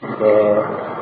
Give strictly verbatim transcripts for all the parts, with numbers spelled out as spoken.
که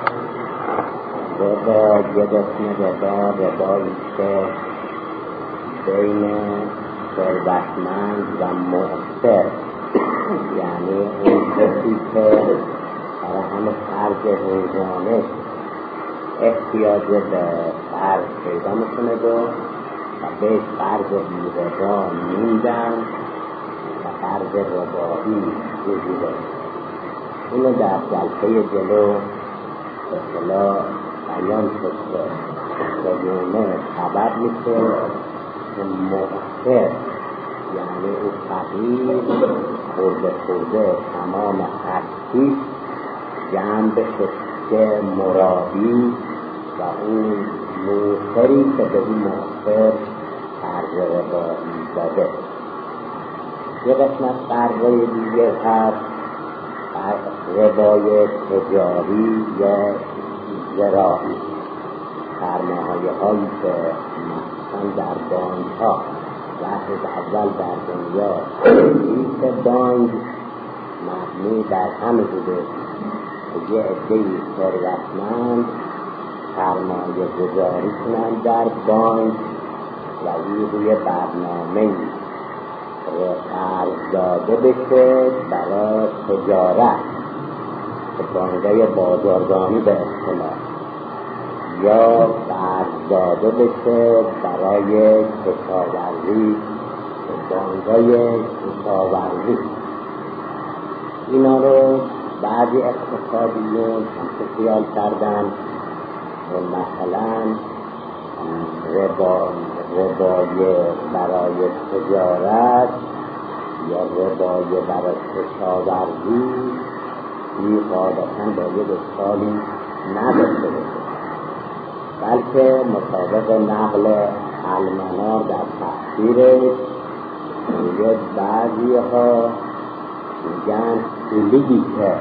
ربا یه قسم ربا ربایی که بین ثروتمند و معسر، یعنی اون کسی که برای همه خرج روزانه احتیاج به قرض پیدا میکنه و بهش قرض بی ربا میدن و قرض ربایی بگیره. اینو در جلسه جلو به اصطلاح بیان شد که چگونه سبب میشه که معسر، یعنی او فقیر خورده خورده تمام هستی جمع بشه که مرابی و اون موسری که به این موسر قرض ربایی داده. یه قسمت قرضای دیگه هست ربای تجاری یا زراعی، سرمایه هایی که مثلا در بانک ها وقت اول در دنیا ریس بانک مبنی در همه بوده که یه عده‌ای ثروتمند سرمایه گذاری کنند در بانک و این روی برنامه قرض داده بشه برای تجارت که بانک‌های بازارگانی به اصطلاح، یا قرض داده بشه برای کشاورزی که بانک‌های کشاورزی. اینا رو بعضی اقتصادیون هم خیال کردن و مثلا ربا ربای برای تجارت یا ربای برای کشاورزی این قاعدتاً با یک اشکالی نداشته باشه، بلکه مطابق نقل المنار در تفسیرش میگه بعضی ها میگن پولی که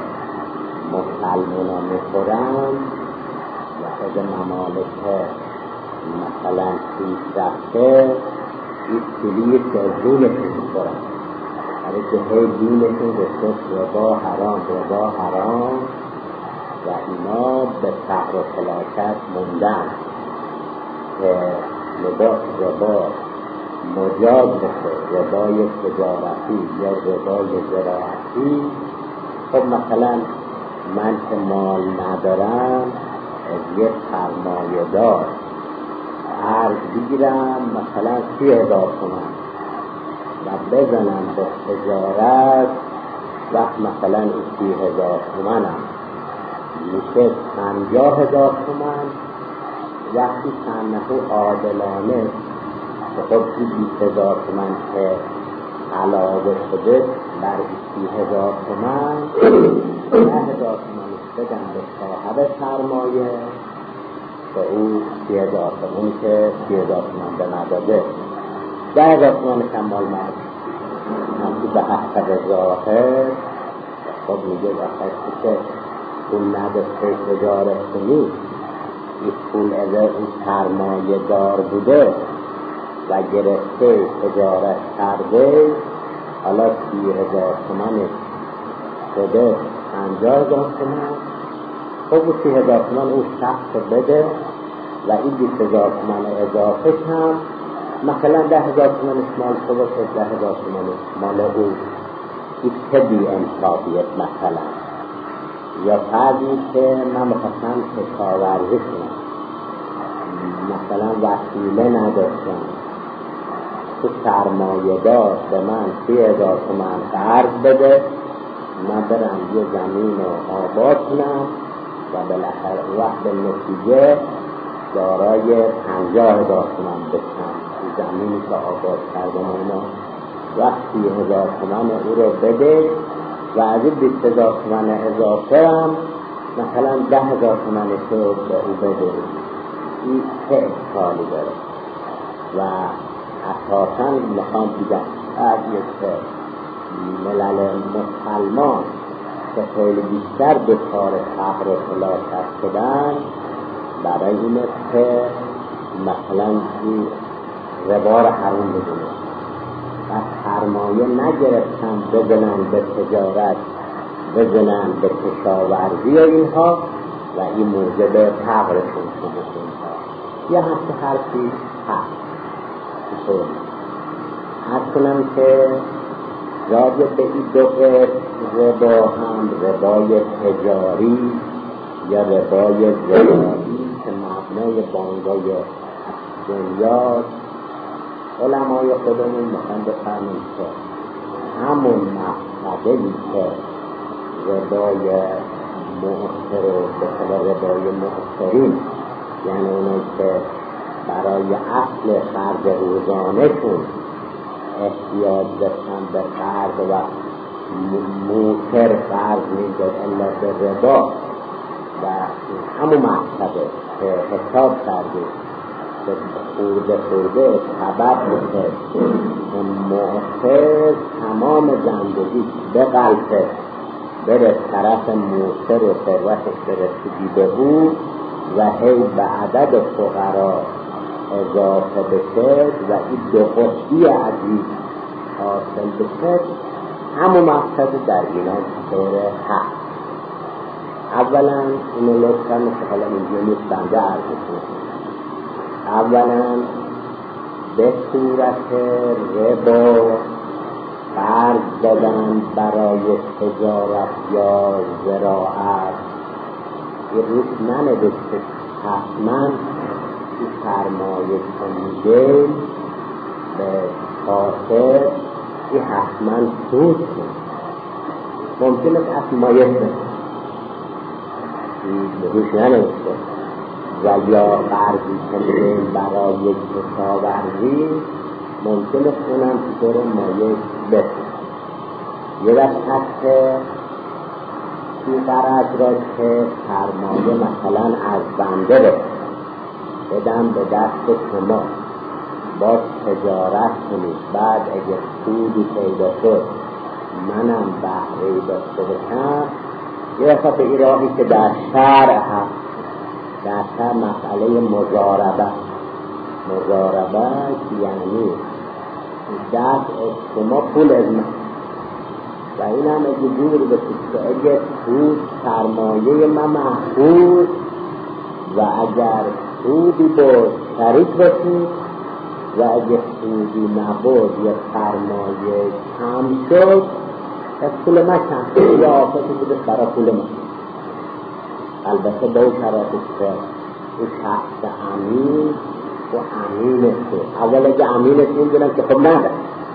مسلمان میخورن و از ممالک مثلا پیش رفته این پولی که دونشون میخورن، برای که هی دینشون گفته ربا حرام ربا حرام و اینا به فقر و فلاکت موندن که ربا ربا مجاز بشه، ربای تجارتی یا ربای زراعتی. خب مثلا من که مال ندارم از یک سرمایه دار قرض بگیرم مثلا سی هزار تومان و بزنم به تجارت وقت مثلا این سی هزار تومنم میشه پنجاه هزار تومن، وقتی صنعه عادلانه که خب این بیست هزار تومن که علاوه شده بر سی هزار تومن ده هزار تومن بدن به صاحب سرمایه به او سی هزار تومن که سی هزار تومن به نداده ده هزار تومن کمال مرد همچی به حسب ظاهر. خب میگه وقتی که پول نداشته تجارت کنی این پول از این سرمایه دار بوده و گرفته تجارت کرده، حالا سی هزار تومن شده پنجاه هزار تومن. خب سی هزار تومن اون شخص بده و این بیست هزار تومن اضافه هم مثلا ده هزار تومن مال شده که ده هزار تومن مال او. این که بی انصافیت مثلا، یا فردی که من مخواستم کشاورزی کنم مثلا وسیله نداشتم تو سرمایه دار به من سی هزار تومن قرض بده من برم یه زمین رو آباد کنم و بالاخره وقت نتیجه دارای پنجاه هزار تومن بکنم این زمینی که آباد کردم اینا وقتی هزار تومن او رو بده و از این بیست هزار تومن اضافه هم مثلا ده هزار تومن رو به او بده. این چه اشکالی داره؟ و اساساً میخوام دیگر از یک ملل مسلمان که خیلی بیشتر به کار فقر و فلاکت شدن برای اینه که مثلا این ربا رو حرام بدونه و سرمایه نگرفتن بدنن به تجارت بزنن به کشاورزی اینها و این موجب فقرشون شده اینها. یه همچه حرفی هست. عرض کنم که راجع به این دو ربا هم ربای تجاری یا ربای زراعی که مبنای بانگای دنیا، علمای خودمون میخوان بفرمون که همون مقصدی که ربای مؤثر و به ربای مؤثرین، یعنی اونایی که برای اصل خرج روزانهشون احتیاج داشتن به قرض و موثر قرض میداد الا به ربا و همون مقصده که حساب کردیم که خورده خورده سبب میشه مؤثر تمام زندگی به قلبه بره طرف موثر و ثروتش برسیدی به او و هی به عدد فقرا اضافه بشه و این دو قطبی عزیز حاصل بشه، همون مقصد در اینا غیر حق. اولا اینو لطفا مثل حالا اینجا نیست بنده عرض کنم، اولا به صورت ربا قرض دادن برای تجارت یا زراعت یه روز ننوشته حتما این سرمایه کنیده به خاطر این حتما سود کنه. ممکن است از مایه کنه روش ننوشته و یا قرضی کنیده برای کشاورزی ممکن است اونم طور مایه بسید. یه وقت هست که این قرض را که سرمایه مثلا از بنده بسید بدم به دست شما باز تجارت کنید، بعد اگه سودی پیدا شد منم بهره‌ای داشته باشم. یه وقت به این راهی که در شرع هست، در شرع مسئله مضاربه مضاربه یعنی دست شما پول از من و این هم اگه دور بسید که اگه پول سرمایه من محفوظ و اگر سودی بود شریک بسید و اگه سودی نبود یا سرمایه کم شد از پول من کم شد یا آفتی بوده برای پول من. البته با اون شرایطی که اون شخص امین و امینه که اول اگه امینه میدونم که خب ندارم،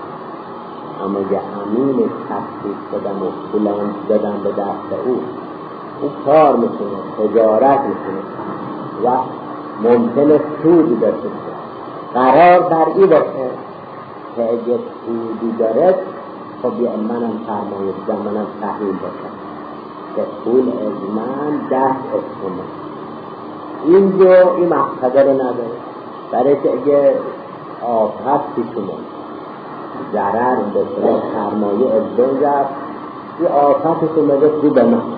اما اگه امینه تفصیل شدم و پولان دادم به دست او او کار میکنه، تجارت میکنه و ممکنه سودی داشته باشه. قرار بر این باشه که اگه سودی داره خب یا منم سرمایه بدم، منم سهیم باشم که پول از من دست کنه. اینجا این مقصده رو نداره، برای که اگه آفت پیشونه ضرر به صورت سرمایه از بین رفت، این آفتش اومده رو به من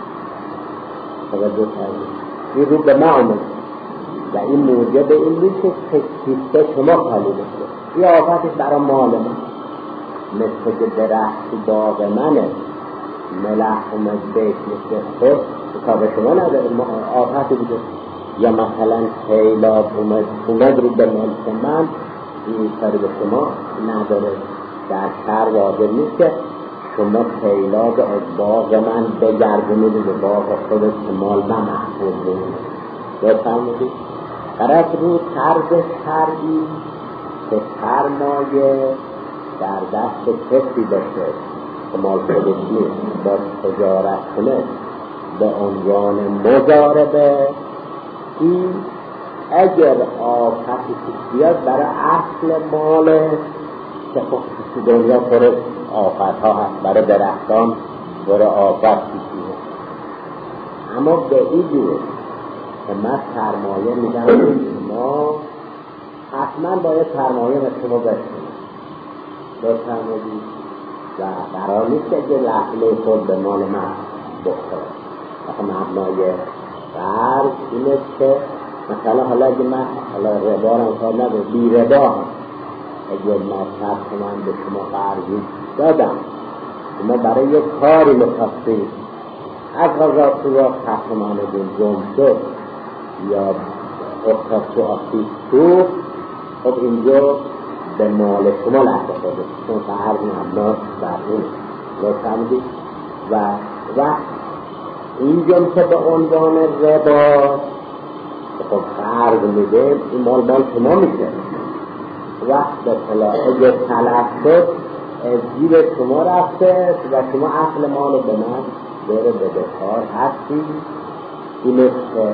توجه کردید، این رو به من اومده و این موجب این میشه که کیسه شما خالی بشه. این آفتش برای مال من، مثل که درخت تو باغ منه ملح اومد بیت مثل خود کار شما نداره، آفتی بوده. یا مثلا سیلاب اومد اومد رو به ملک من، این کاری به شما نداره. در شهر واضح نیست که شما سیلاب از باغ من بگردونید به باغ خودت که مال من محفوظ بمونه. بفرمودید قرار رو طرز کردی که سرمایه در دست کسی باشه که مال خودش نیست با تجارت کنه به عنوان مضاربه. این اگر آفتی بیاد برای اصل ماله که خب دنیا پر آفت ها هست، برای درختان برای آفت پیشیده، اما به این جور که من سرمایه میدم شما حتما باید سرمایه به شما برسید بفرمایید و قرار نیست که اگه لحظه خود به مال من بخوره. آخه مبنای قرض اینه که مثلا حالا اگه من حالا ربا رو کار نده بی ربا هم اگه مذهب که من به شما قرضی دادم شما برای یک کاری میخواستید از غذا تو را قهرمانتون گم شد یا افتاد تو آسیب تو، خب اینجا به مال شما لحظه خواهده چون قرض مبناس بر اون رو سمدید و وقت اینجا که به عنوان ربا خب قرض میده این مال مال شما میشه وقت به طلاقه تلف شد جیب شما رفته و شما اصل مال به من داره به بکار هستی این است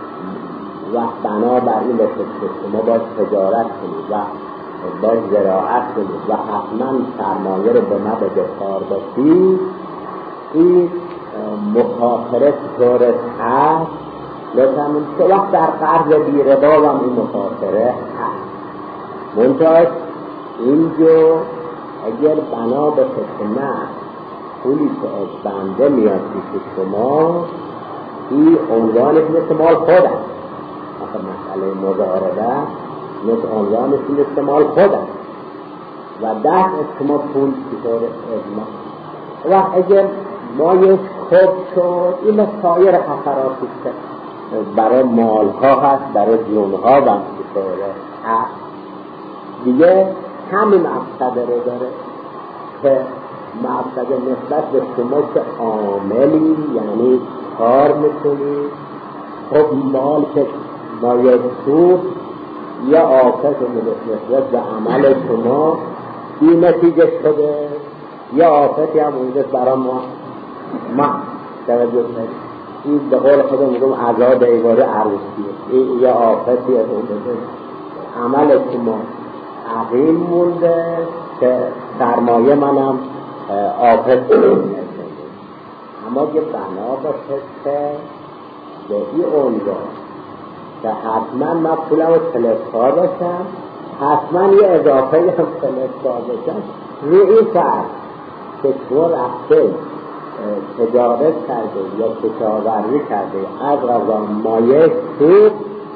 وقت بنابر این است که شما باید تجارت کنید و باید زراعت کنید و حتما سرمایه رو به من به بکار باشید این مخاطره طورت هست لطفاً که وقت در قرض بی ربا هم این مخاطره هست منتها اینجا اگر بنا به نه پولی که از بنده میاد پیش شما این عنوانش مثل مال خود است آخه مسئله مضاربه مثل عنوانش مثل مال خود است و دست از شما پول چطور از ما و اگر ما یک خود شد این سایر خساراتی که برای مال ها هست برای جون ها هم چطوره هست دیگه همین مقصد رو داره که مقصد نسبت به شما که عاملی یعنی کار میکنی خب مال که باید سود یا آفت نسبت به عمل شما این نتیجه شده یا آفتی هم اونجا برای ما ما توجه کنید این به قول خودم میگم عذاب ایواره عروسیه یا آفتی از اونجا عمل شما عقیم مونده که سرمایه منم آفت کنید اما یه بنا باشه که به این اونجا که حتما من پولم رو تلسکار باشم حتما یه اضافه هم تلسکار باشم روی این فرد که تو رفته تجارت کرده یا کشاورزی کرده از غذا مایه سود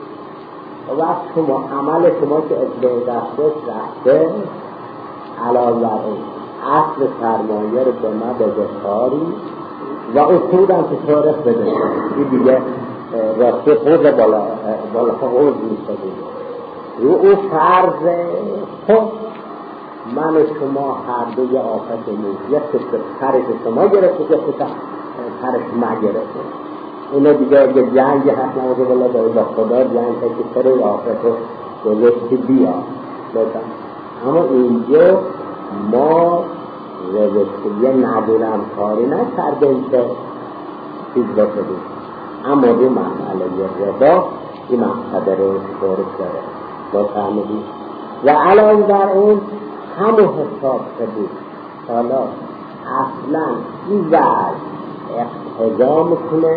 و وقت شما عمل شما که از بین رفته رفته علاوه بر این اصل سرمایه رو به ما بذاری و اصول هم که طورت بده این دیگه راسته خود بالا بالا خود میشه رو او فرض خود من و شما هر دو یه آفت موز یک کسی ترش شما گرفته یک کسی ترش ما گرفته اینو دیگه اگه جنگی هست نمازه بلا داری با خدا جنگ که سر آفت رو گذاشتی بیا بزن اما اینجا ما روشتیه ندونم کاری نکردیم که چیز بکنیم اما دو مسئله ربا این مقصد رو شورش داره با فهمیدیم و علاوه بر اون همون حساب شدید حالا اصلا این وضع اقتضا میکنه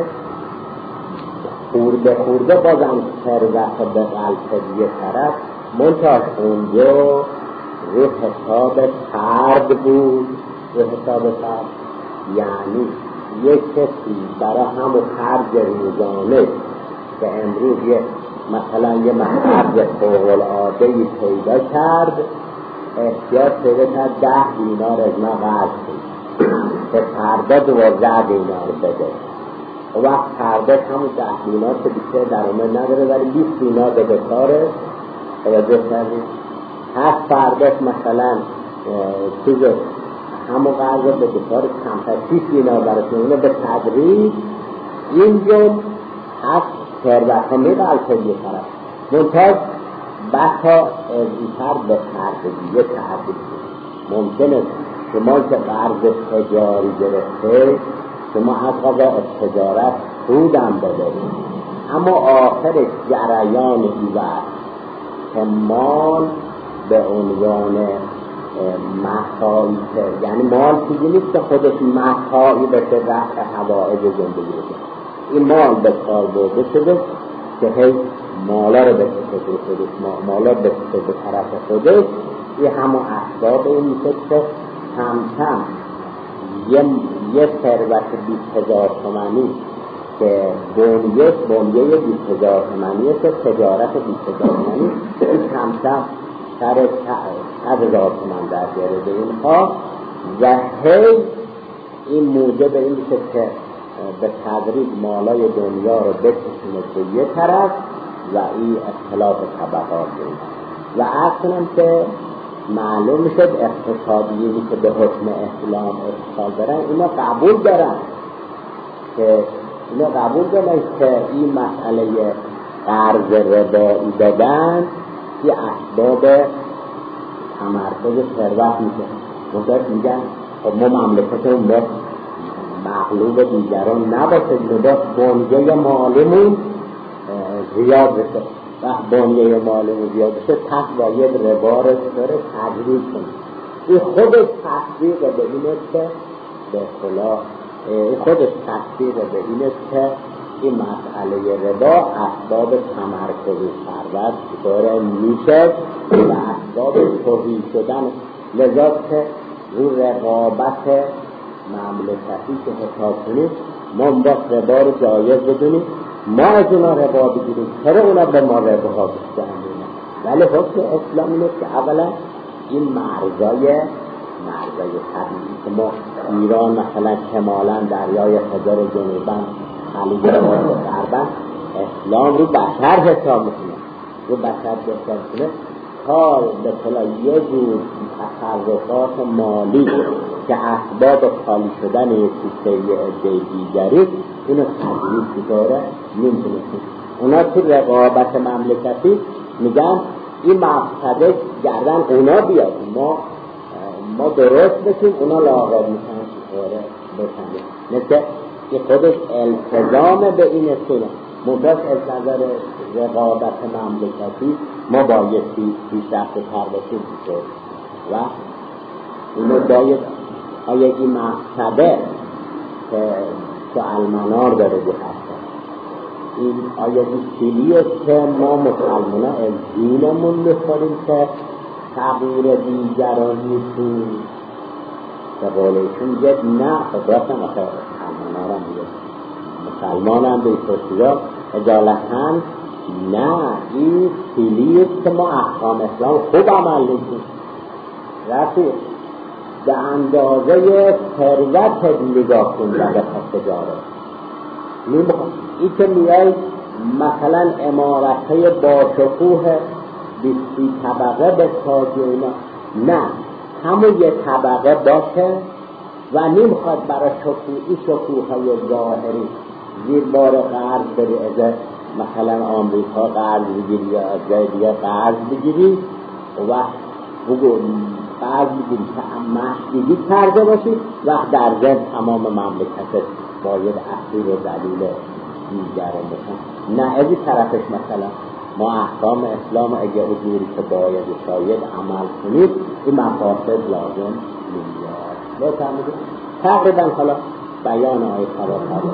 خورده خورده بازم ثروت به قلب یه طرف منتها اونجا رو حساب فرد بود رو حساب فرد یعنی یک کسی برای همون خرج روزانه که امروز یه مثلا یه مخرج فوق العاده‌ای پیدا کرد احتیاط پیدا کرد ده دینار از ما قرض کنید که فردا دوازده دینار بده و وقت فردا همون ده دینار که بیشتر درآمد نداره ولی بیست دینار به بکاره توجه کردید هست فرداش مثلا چیز همون قرض به بکاره کمتر شیش دینار برسونه اینو به تدریج اینجا هست ثروت ها میبلته یه طرف منتاز بسا ازیتر به تردیه تردید ممکنه شما که قرض تجاری گرفته شما از قضا از تجارت سودم بدارید اما آخر جریان ایوار که مال به عنوان محتایی که یعنی مال چیزی نیست که خودش محتایی بشه رفت حوائج زندگی بشه این مال به کار برده شده که هی مالا رو به خودش مالا به طرف خودش این همه اسباب این میشه که کم کم یه, یه ثروت بیست هزار تومانی که بنیه بنیه بیست هزار تومانیه که تجارت بیست هزار تومانی این کم کم سر صد هزار تومان در بیاره به اینها و هی این موجب این میشه که به تدریج مالای دنیا رو بکشونه به یه طرف و این اختلاف طبقات داریم و اصلا که معلوم میشد اقتصادیونی که به حکم اسلام اتصال دارن اینا قبول دارن که اینا قبول دارن که این مسئله قرض ربایی دادن یه اسباب تمرکز ثروت میشه. مدت میگن خب ما مملکتمون با مغلوب دیگران نباشه، لباس بنیه مالمون زیاد بشه و بنیه مالمون زیاد بشه تحت باید ربا رو داره تجریب کنه. این خودش تصدیق به اینه که به اصطلاح این خودش تصدیق به اینه که این مسئله ربا اسباب تمرکز ثروت داره میشه و اسباب توهی شدن، لذا که رو رقابت مملکتی که حساب کنیم ما با ربا رو جایز بدونیم، ما از اونا ربا بگیریم، چرا اونا به ما ربا بستن؟ ولی حکم اسلام اینه که اولا این مرزای مرزای طبیعی که ما ایران مثلا شمالا دریای خزر جنوبن خلیج فارس غربن اسلام رو بشر حساب میکنه، رو بشر حساب میکنه تا به طلا یه جور تصرفات مالی که اسباب خالی شدن سیسته عده دیگری اینو تجریب داره نمیتونه. اونا تو رقابت مملکتی میگن این مقصده گردن اونا بیاد، ما ما درست بشیم اونا لاغر میشن بسنده. مثل که خودش التزام به این سنه مدرس از نظر رقابت مملکتی ما بایستی پیشرفت تر بشیم و اینو باید آیا این مقصده که تو المنار داره بخشن این آیا این چیلی است که ما مسلمان از دینمون میخوریم که تغییر دیگرانی تو به قولشون جد نه خداستم آخه المنار هم بیاد مسلمان هم به توسیرا اجالتاً نه این چیلی است که ما احکام اسلام خوب عمل میکنیم رفیق به اندازه ثروت نگاه کن در تجارت این که میای مثلا عمارت‌های با شکوه بیستی طبقه به تاج اینا نه همون یه طبقه باشه و نمیخواد برای شکوه این شکوه‌های ظاهری زیر بار قرض بری از مثلا آمریکا قرض بگیری یا از جای دیگه قرض بگیری و بگو قرض بگیری که مشکلی کرده باشی و در ذهن تمام مملکتت باید اصیل و دلیل دیگران بشن. نه از این طرفش مثلا ما احکام اسلام اگه حضوری که باید شاید عمل کنید این مقاصد لازم نمیاد. بفرمایید تقریبا حالا بیان آیه خبر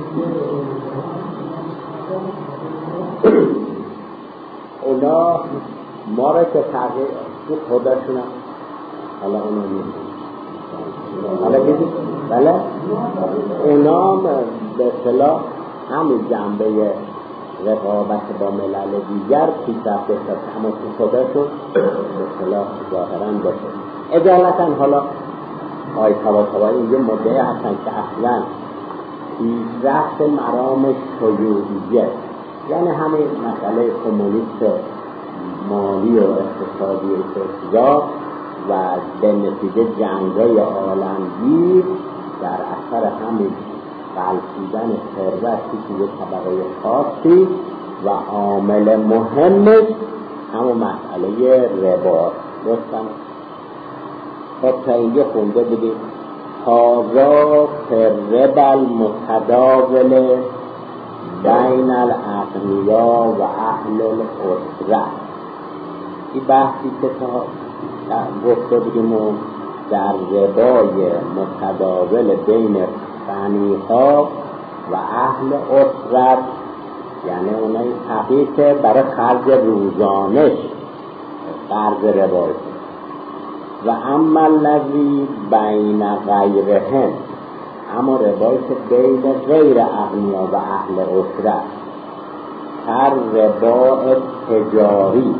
اونا ما را که تغییر تو خودشون حالا اونا نمید حالا بیدید بله اونا به اصطلاح همین جنبه رقابت با ملل دیگر پیشرفت داشت اما تو خودشون به اصطلاح ظاهرا باشه اجالتا حالا آی تواتوایی اینجا مدعی هستن که اصلا پیشرفت مرام شیوعیه یعنی همین مسئله کمونیست مالی و اقتصادی اتجاه و به نتیجه جنگای عالمگیر در اثر همین غلطیدن ثروتی که یک طبقه خاصی و عامل مهمش همون مسئله ربا رستم خب تا اینجا خونده بودیم هازا ربا المتداول بین الاغنیا و اهل الاسره این بحثی که تا گفته بودیم در ربای متداول بین غنی‌ها و اهل اسرت یعنی اونایی حقیقی که برای خرج روزانش قرض ربایی و اما الذی بین غیرهم اما ربایی که بین غیر اغنیا و اهل اسرت هر ربای تجاری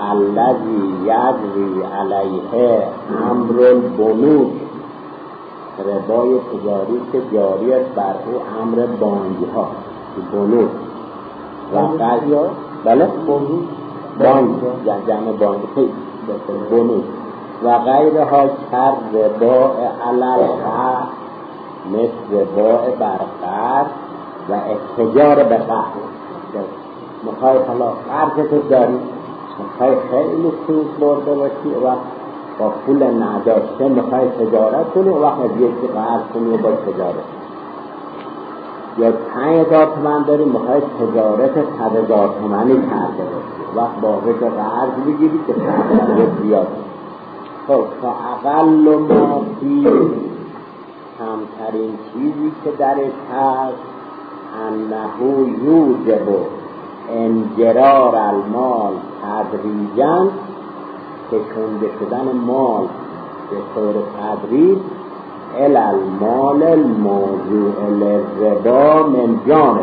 الذی یجری علیه امر البنوک ربای تجاری که جاری است بر او امر بانگی ها بنود و قضا بله بانگ جمع بانگ بنود و غیرها کر ربا علل خر مثل ربا برقر و اتجار به قهر. میخوای حالا قرض تو داری، میخوای خیلی سود برده باشی و با پول نداشته میخوای تجارت کنی و وقت از یکی قرض کنی و با تجارت یا پنج هزار تومن داری میخوای تجارت صد هزار تومنی کرده باشی وقت باقی که قرض بگیری که تجارت زیاد. خب تا اقل ما فی کمترین چیزی که درش هست انهو یوجب انجرار المال تدریجاً کشنده شدن مال به طور تدریج الالمال الموضوع للربا من جانب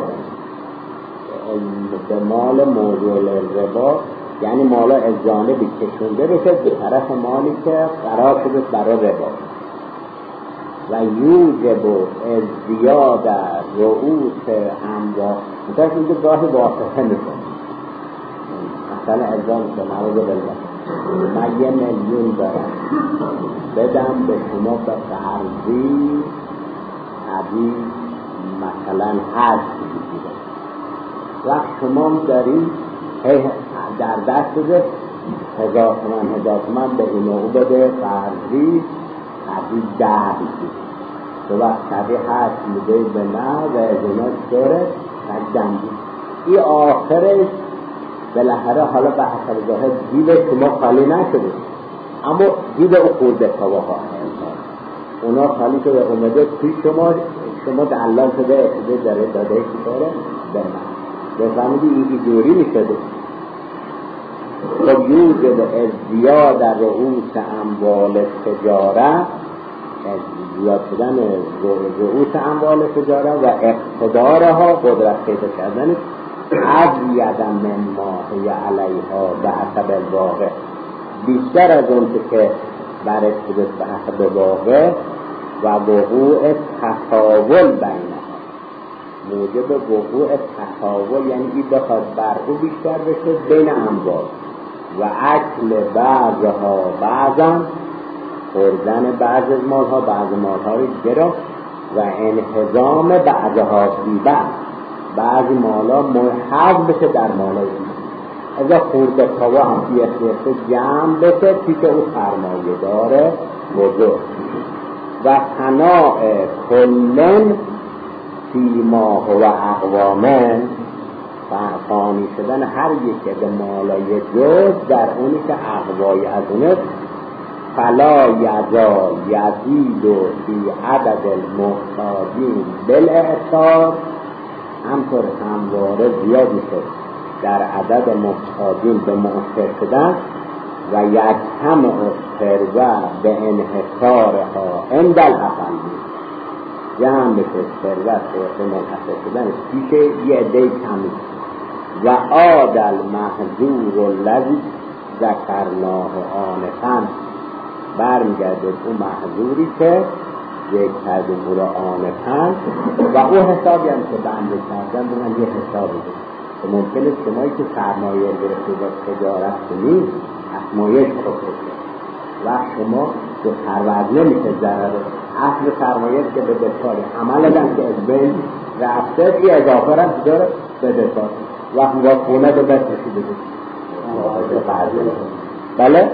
به مال موضوع للربا یعنی مالا از جانبی کشنده بشه به طرف مالی که قرار شده برای ربا و یوجب از زیاد رؤوس اموال مثلا اینجا گاهی واسطه میکنه مثلا ازام که معروض بلده من یه میلیون دارم بدم به شما به قرضی حدی مثلا هشت بگیرم وقت شما داری در دست بده هزار تومن هزار تومن به این او بده قرضی حدی ده بگیرم تو وقت حدی هشت میده به نه و از اینا داره تجدنگی این آخرش بالاخره حالا به حسب ظاهر جیب شما خالی نشده اما جیب او خورده کواها اونا خالی شده اومده توی شما شما دلال شده احتیده داره داده که داره به من بفهمیدی این جوری میشده. خب یوجب از زیاد رؤوس اموال تجاره از زیاد شدن رؤوس اموال تجاره و اقتدارها قدرت پیدا کردن از یدم من ماهی علیها به حسب الواقع بیشتر از اون که برش بوده به حسب واقع و وقوع تطاول بینها موجب وقوع تطاول یعنی این بخواد بر او بیشتر بشه بین اموال و اکل بعضها بعضا خوردن بعض از مالها بعض مالها رو گرا و انهضام بعضها فی بعض بعضی مالا محض بشه در مالای این ازا خورده کوا هم بیخته جمع بشه پیش او سرمایه داره بزرگ و تناع کلن فیما و اقوامن فانی شدن هر یک به مالای جز در اونی که اقوای از اونه فلا یزال یزید و فی عدد المحتاجین بالاعصار همطور همواره زیاد میشه در عدد محتاجین به معصر شدن و یجتمع الثروه به انحصارها عند الاقلی جمع بشه ثروت به منحصر شدن پیش یه عده کمی و عاد المحظور الذی ذکرناه آنفا برمیگرده اون محظوری که یک کردیم او را آنفا و او حسابی هم که بنده کردن بودن یه حسابی بود که ممکنه شمایی که سرمایه گرفته با تجارت کنید اسمایش خودشه و شما دو سروز نمیشه ضرره اصل سرمایه که به بساری عمل هم که از بین رفته ای اضافه را داره به بسار وقت با خونه به بس رسیده بود بله؟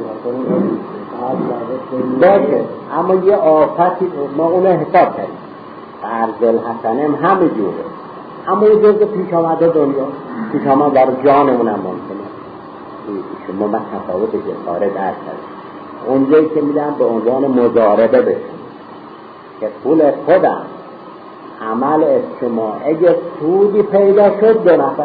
باشه اما یه آفتی ما اونه حساب کردیم قرض الحسنه هم همه جوره اما یه جزء پیش آمده دنیا پیش آمده در جانمون هم ممکنه شما من تفاوت جساره درست کردیم اونجایی که میدن به عنوان مضاربه بشه که پول خودم عمل از شما اگه سودی پیدا شد دو نفر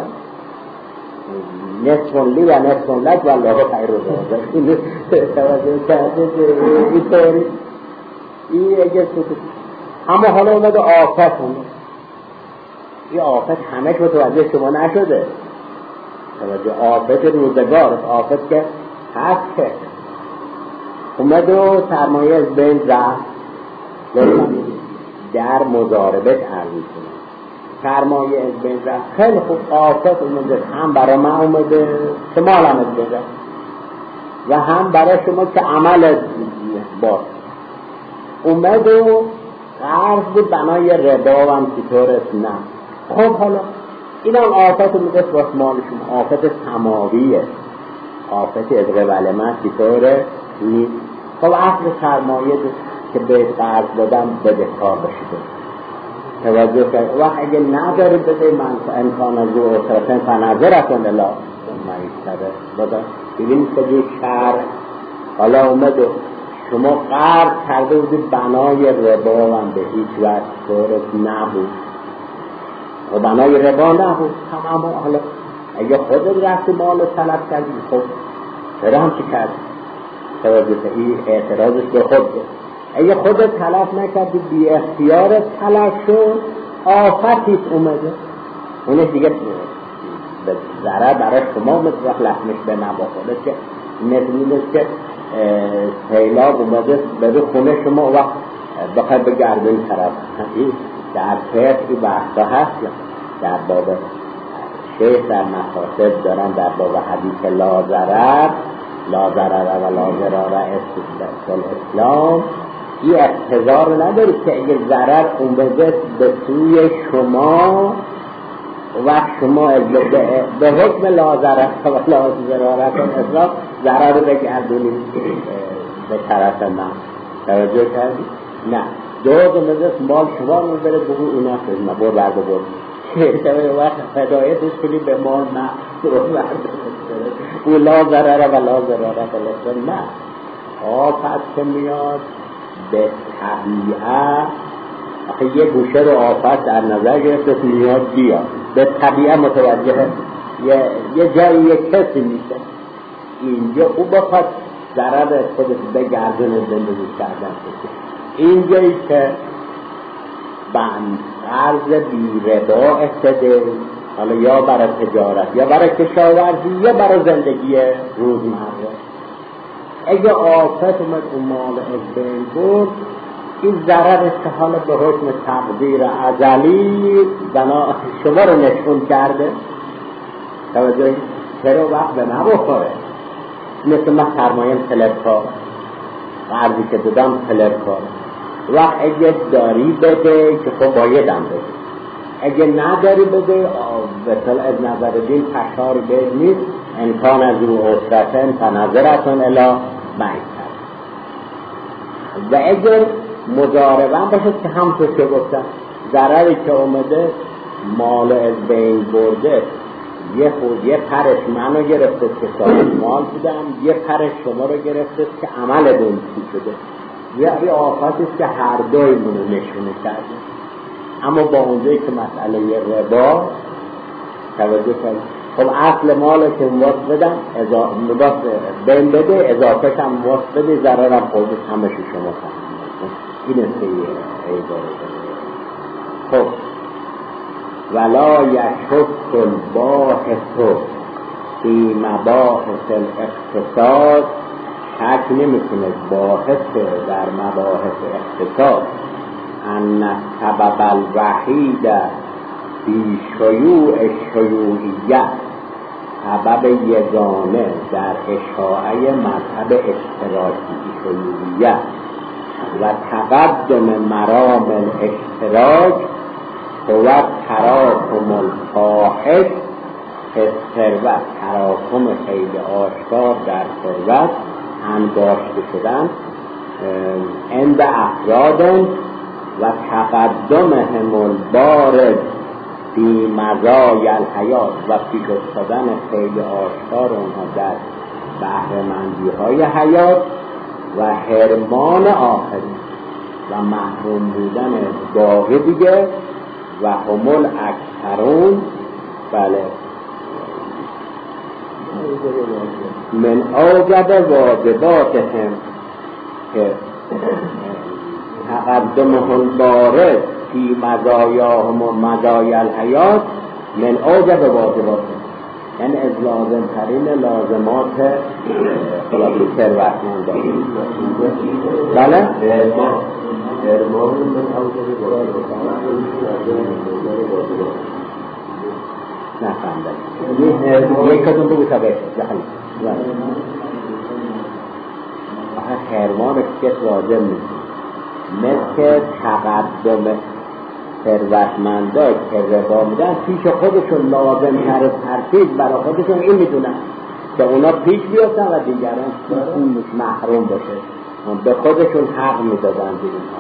نصفون لی و نصفون لک و الله خیر رو دارد این توجه کرده این طوری این اگه سودی اما حالا اومده آفت اومده این آفت همه که متوجه شما نشده توجه آفت روزگار آفت که هست که اومده و سرمایه از بین رفت در مضاربه تعریف کنه سرمایه از بین رفت خیلی خوب آفت اومده هم برای من اومده که مالم از بین رفت و هم برای شما که عمل باز اومد و قرض بود بنای ربا هم چطورست نه خب حالا این هم آفت اومده باز مال شما آفت سماویه آفت از قبل من چطوره نیست خب اصل سرمایه که به قرض دادم بده کار بشید توجه کرد وقت اگه نداره بده من امکان از او اصرفن فنظرتون الله مایستره بدا ببینید که یک شهر حالا اومد و شما قرض کرده بودید بنای ربا هم به هیچ وقت طورت نبود و بنای ربا نبود تمام حالا اگه خودت رفتی مال طلب کردی خب چرا هم چی کردی توجه این اعتراضش به خود بود اگه خودت تلف نکردی بی اختیارت تلف شد آفتیت اومده اونه دیگه به ضرر برای شما مثل وقت لحمش به نباخوده که مثل که سیلاب اومده به خونه شما وقت بخواه به گردن طرف در فرقی بحثا هست در باب شیخ در مقاصد دارن در باب حدیث لا ضرر لا ضرر و لا ضرر اسلام این اقتضار نداره که اگه ضرر اومده به سوی شما وقت شما به حکم لا ضرر و لا ضرر اسلام ضرر رو بگردونید به طرف من توجه کردی؟ نه دوز اومده مال شما رو بره بگو اینا خیلی نبور برده بود که وقت فدایتش کنی به مال نه او لا ضرر و لا ضرر اسلام نه آفت که میاد به طبیعه آخه یه گوشه رو آفت در نظر گرفت میاد بیا به طبیعه متوجه یه, یه جایی یه کسی میشه اینجا او بخواد ضرر خودش بگردونه زندگی کردن این جایی که بند قرض بی ربا افتده حالا یا برای تجارت یا برای کشاورزی یا برای زندگی روزمره اگه آفت اومد اون مال از بین بود این ضرر که حالا به حکم تقدیر ازلی بنا شما رو نشون کرده توجه چرا وقت به نبخوره مثل من سرمایم تلب کار قرضی که دادم تلب کار وقت اگه داری بده که خب بایدم بده اگه نداری بده بسال از نظر دین تشار بید نیست امکان از رو اصرتن فنظرتون الا مایستر و اگر مضاربه باشد که همطور که گفتم ضرری که اومده مال از بین برده یه خود یه پرش منو گرفته که صاحب مال بودم یه پرش شما رو گرفته که عمل دون چی شده یه آفاتیست که هر دوی منو نشونه کرده اما با اونجایی که مسئله ربا توجه کنید خب اصل مال که مواد بدم مواد بین بده اضافه کم مواد بده ضررم خودت همشو شما کنید این است که ای باره خب ولا یشک الباحث فی مباحث الاقتصاد شک نمیکنه باحث در مباحث اقتصاد ان سبب الوحید فی شیوع شیوعیه سبب یگانه در اشاعه مذهب اشتراکی شیوعیه و تقدم مرام الاشتراک هو تراکم الفاحش ثروت تراکم خیلی آشکار در ثروت انباشته شدن عند افراد و تقدمهم البارد فی مزای الحیات و پیش افتادن خیلی آشکار اونها در بهره‌مندی های حیات و حرمان آخری و محروم بودن باقی دیگه و همول اکثرون بله من اوجب واجباتهم که تقدمهم بارد فی مزایاهم و مزای الحیات من اوجب واجباتهم یعنی از لازم ترین لازمات خلاصی ثروتمند بله هرمان من اوجه برای نه فهمدن یک کدوم بگو تا بشه هرمان که لازم نیست مثل تقدم ثروتمندا که ربا میدن پیش خودشون لازم تر ترتیب برای خودشون این میدونن که اونا پیش بیفتن و دیگران محروم باشه به خودشون حق میدادن دیگران.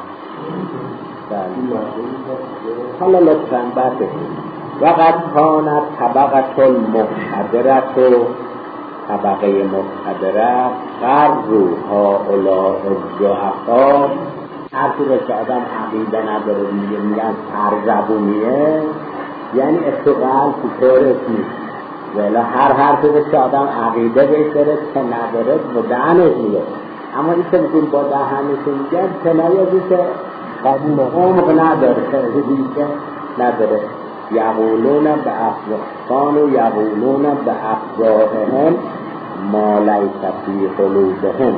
حالا لطفاً بسید وقت کانت طبقت المقتدرت و طبقه مقتدرت قرروها اولاء الضعفا. هر طور که آدم عقیده نداره میگه میگن سرزبونیه یعنی استقلال تو طورش نیست ولی هر حرفی که آدم عقیده بهش داره که نداره با دهنش میگه اما این که بگیم با دهنش میگن کنایه ازی که قبول عمق نداره که نداره یقولون به افواههم و یقولون به افواههم ما لیس فی قلوبهم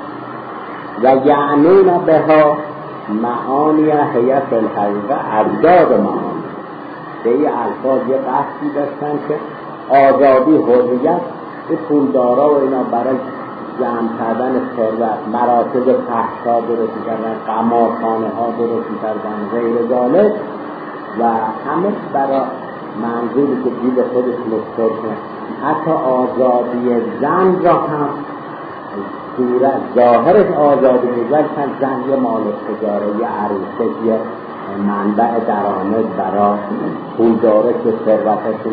و یعنون بها معانی حیات الحقیقه اجداد معانی. به این الفاظ یه قصدی داشتن که آزادی حریت این پولدارا و اینا برای جمع کردن ثروت مراتب فحشا درست کردن قمارخانه ها درست کردن غیر ذالک و همه برای منظوری که دیو خودش مستر کنه حتی آزادی زن را هم صورت ظاهرش آزادی میگوید که زن یه مال تجاره یه عروسه یه منبع درآمد برای پول داره که ثروتشون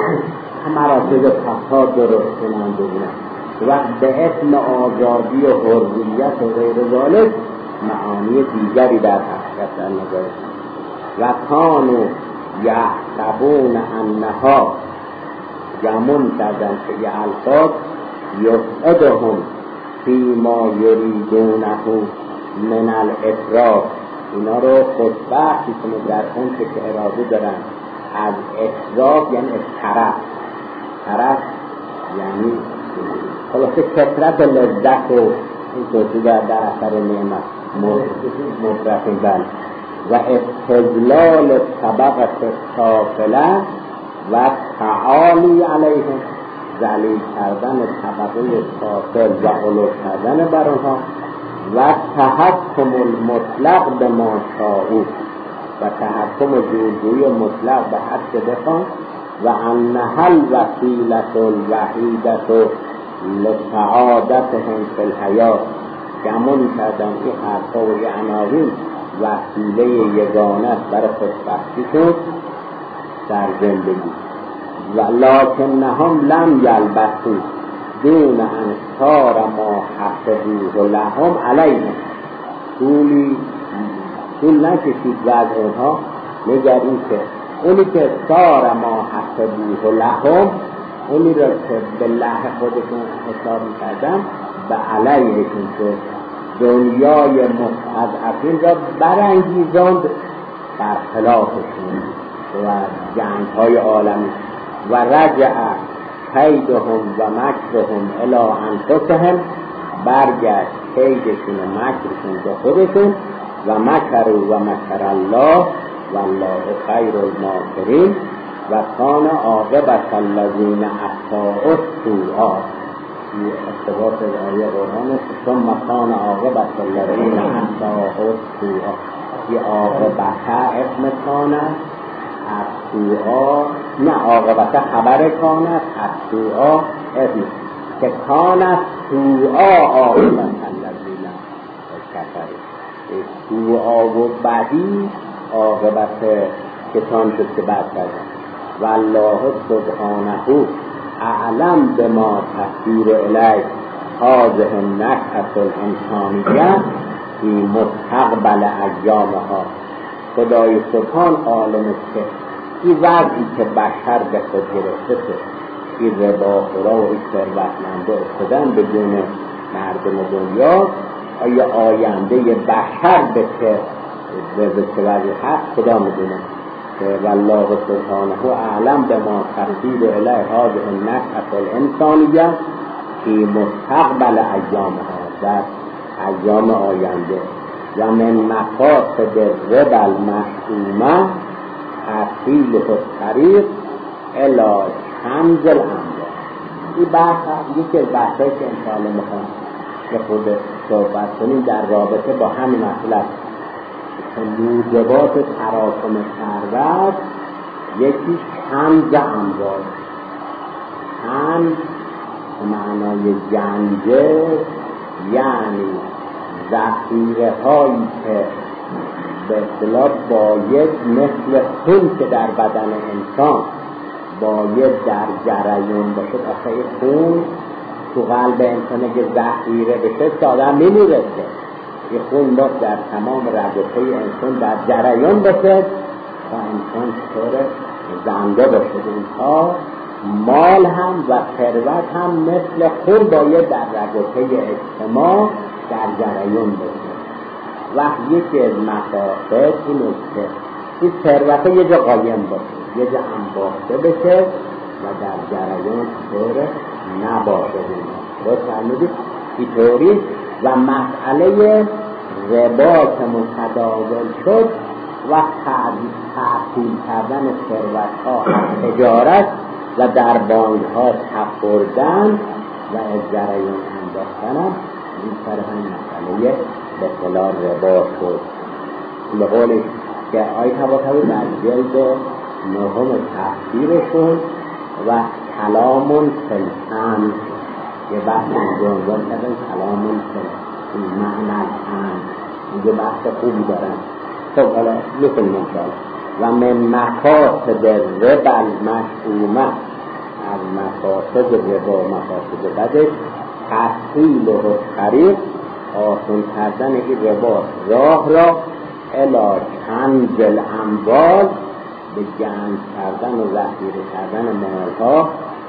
مراتب فساد درست کنن بگیرن و به اسم آزادی و حریت و غیر ذالک معانی دیگری در حقیقت در نظر و کانوا یحسبون انها گمون کردن که یه الفاظ یسعدهم فیما یریدونه من الافراط اینا رو خوشبخت میکنه در اون که اراده دارن از افراط یعنی از طرف طرف یعنی خلاصه کثرت لذت و این توضیح در اثر نعمت مفرحین بل و استذلال طبقه سافله و تعالی علیهم ذلیل کردن طبقه سافل و علو کردن بر آنها و تحکم المطلق به ما شاءوا و تحکم جوجوی مطلق به حد بخوان و انها الوسیلة الوحیدة لسعادتهم فی الحیات گمون کردن این حرفا و یه عناوین وسیله یگانه برای خوشبختیشون در زندگی و لکنهم لم یلبثوا دون ان صار ما حسبوه لهم علیهم طولی طول نکشید بعد اونها مگر این که اونی که صار ما حسبوه لهم اونی را که به له خودشون حساب میکردن به علیهشون شد دنیای مستضعفین را برانگیزاند بر خلافشون و جنگ های عالمی و رجع کیدهم و مکرهم الی انفسهم برگشت کیدشون و مکرشون به خودشون و مکروا و مکر الله والله خیر الماکرین و کان عاقبت الذین اساءوا السوء این ارتباط آیه قرآن ثم کان عاقبت الذین اساءوا السوء این عاقبت اسم کان السوء نه عاقبت خبر کان السوء اسم که کان السوء عاقبت الذین کفروا سوء و بدی عاقبت کسان شد که بد کردن والله سبحانه اعلم بما تفسیر الیه هذه النکهة الانسانیه فی مستقبل ایامها. خدای سبحان عالم که این وضعی که بشر به خود گرفته شد این رباخورا و این ثروتمندا افتادن بدون مردم دنیا آیا آینده بشر به چه وضعی هست خدا میدونه. والله سبحانه اعلم بما تفسیر الیه هذه النکهة الانسانیه فی مستقبل ایامها در ایام آینده و من مقاصد ربا المشؤومه تسهیل الطریق الی کنز الاموال. این بحث یکی از بحثایی که انشاءالله میخوام که خود صحبت کنیم در رابطه با همین مسئله که موجبات تراکم ثروت یکی کنز اموال. کنز به معنای گنجه، یعنی ذخیره هایی که به اصطلاح باید مثل خون که در بدن انسان باید در جریان باشه. آخه خون تو قلب انسان که ذخیره بشه تا آدم نمیرسه. این خون باید در تمام رگ‌وپه انسان در جریان باشه تا انسان طور زنده باشه. اینها مال هم و ثروت هم مثل خون باید در رگ‌وپه اجتماع در جریان باشه. وقت یکی از مقاصد این است که این ثروت یه جا قایم باشه، یه جا انباشته بشه و در جریان طور نباشه. رو فرمودید اینطوری. و مسئله ربا که متداول شد و تحصیل کردن ثروت ها از تجارت و در بانک ها تفردن و از جریان انداختن، این سر هم مسئله به اصطلاح ربا شد. به قول که آیه طباطبایی در جلد نهم تفسیرشون و کلامون فلسن یه بحث اینجا عنوان کردن کلامون فلسن معنی الان اینجا بحث خوبی دارن. خب حالا میکنیم انشاءالله. و من مقاصد ربا المشؤومه، از مقاصد ربا مقاصد بدش تسهیل الطریق، آسان کردن این ربا راه را الی کنز الاموال، به گنج کردن و ذخیره کردن مالها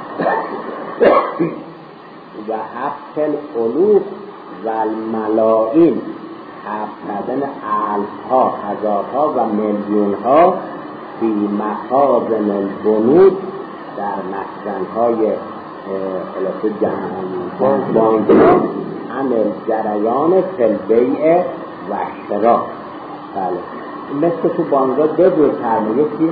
و حبس الالوف و الملایین، حبس کردن الفها هزارها و میلیونها فی مخازن البنوک، در مخزنهای خلاصه جهان بانک‌ها عن الجریان فی البیع و شراء. بله مثل تو بانک‌ها دو جور کرمه، یکی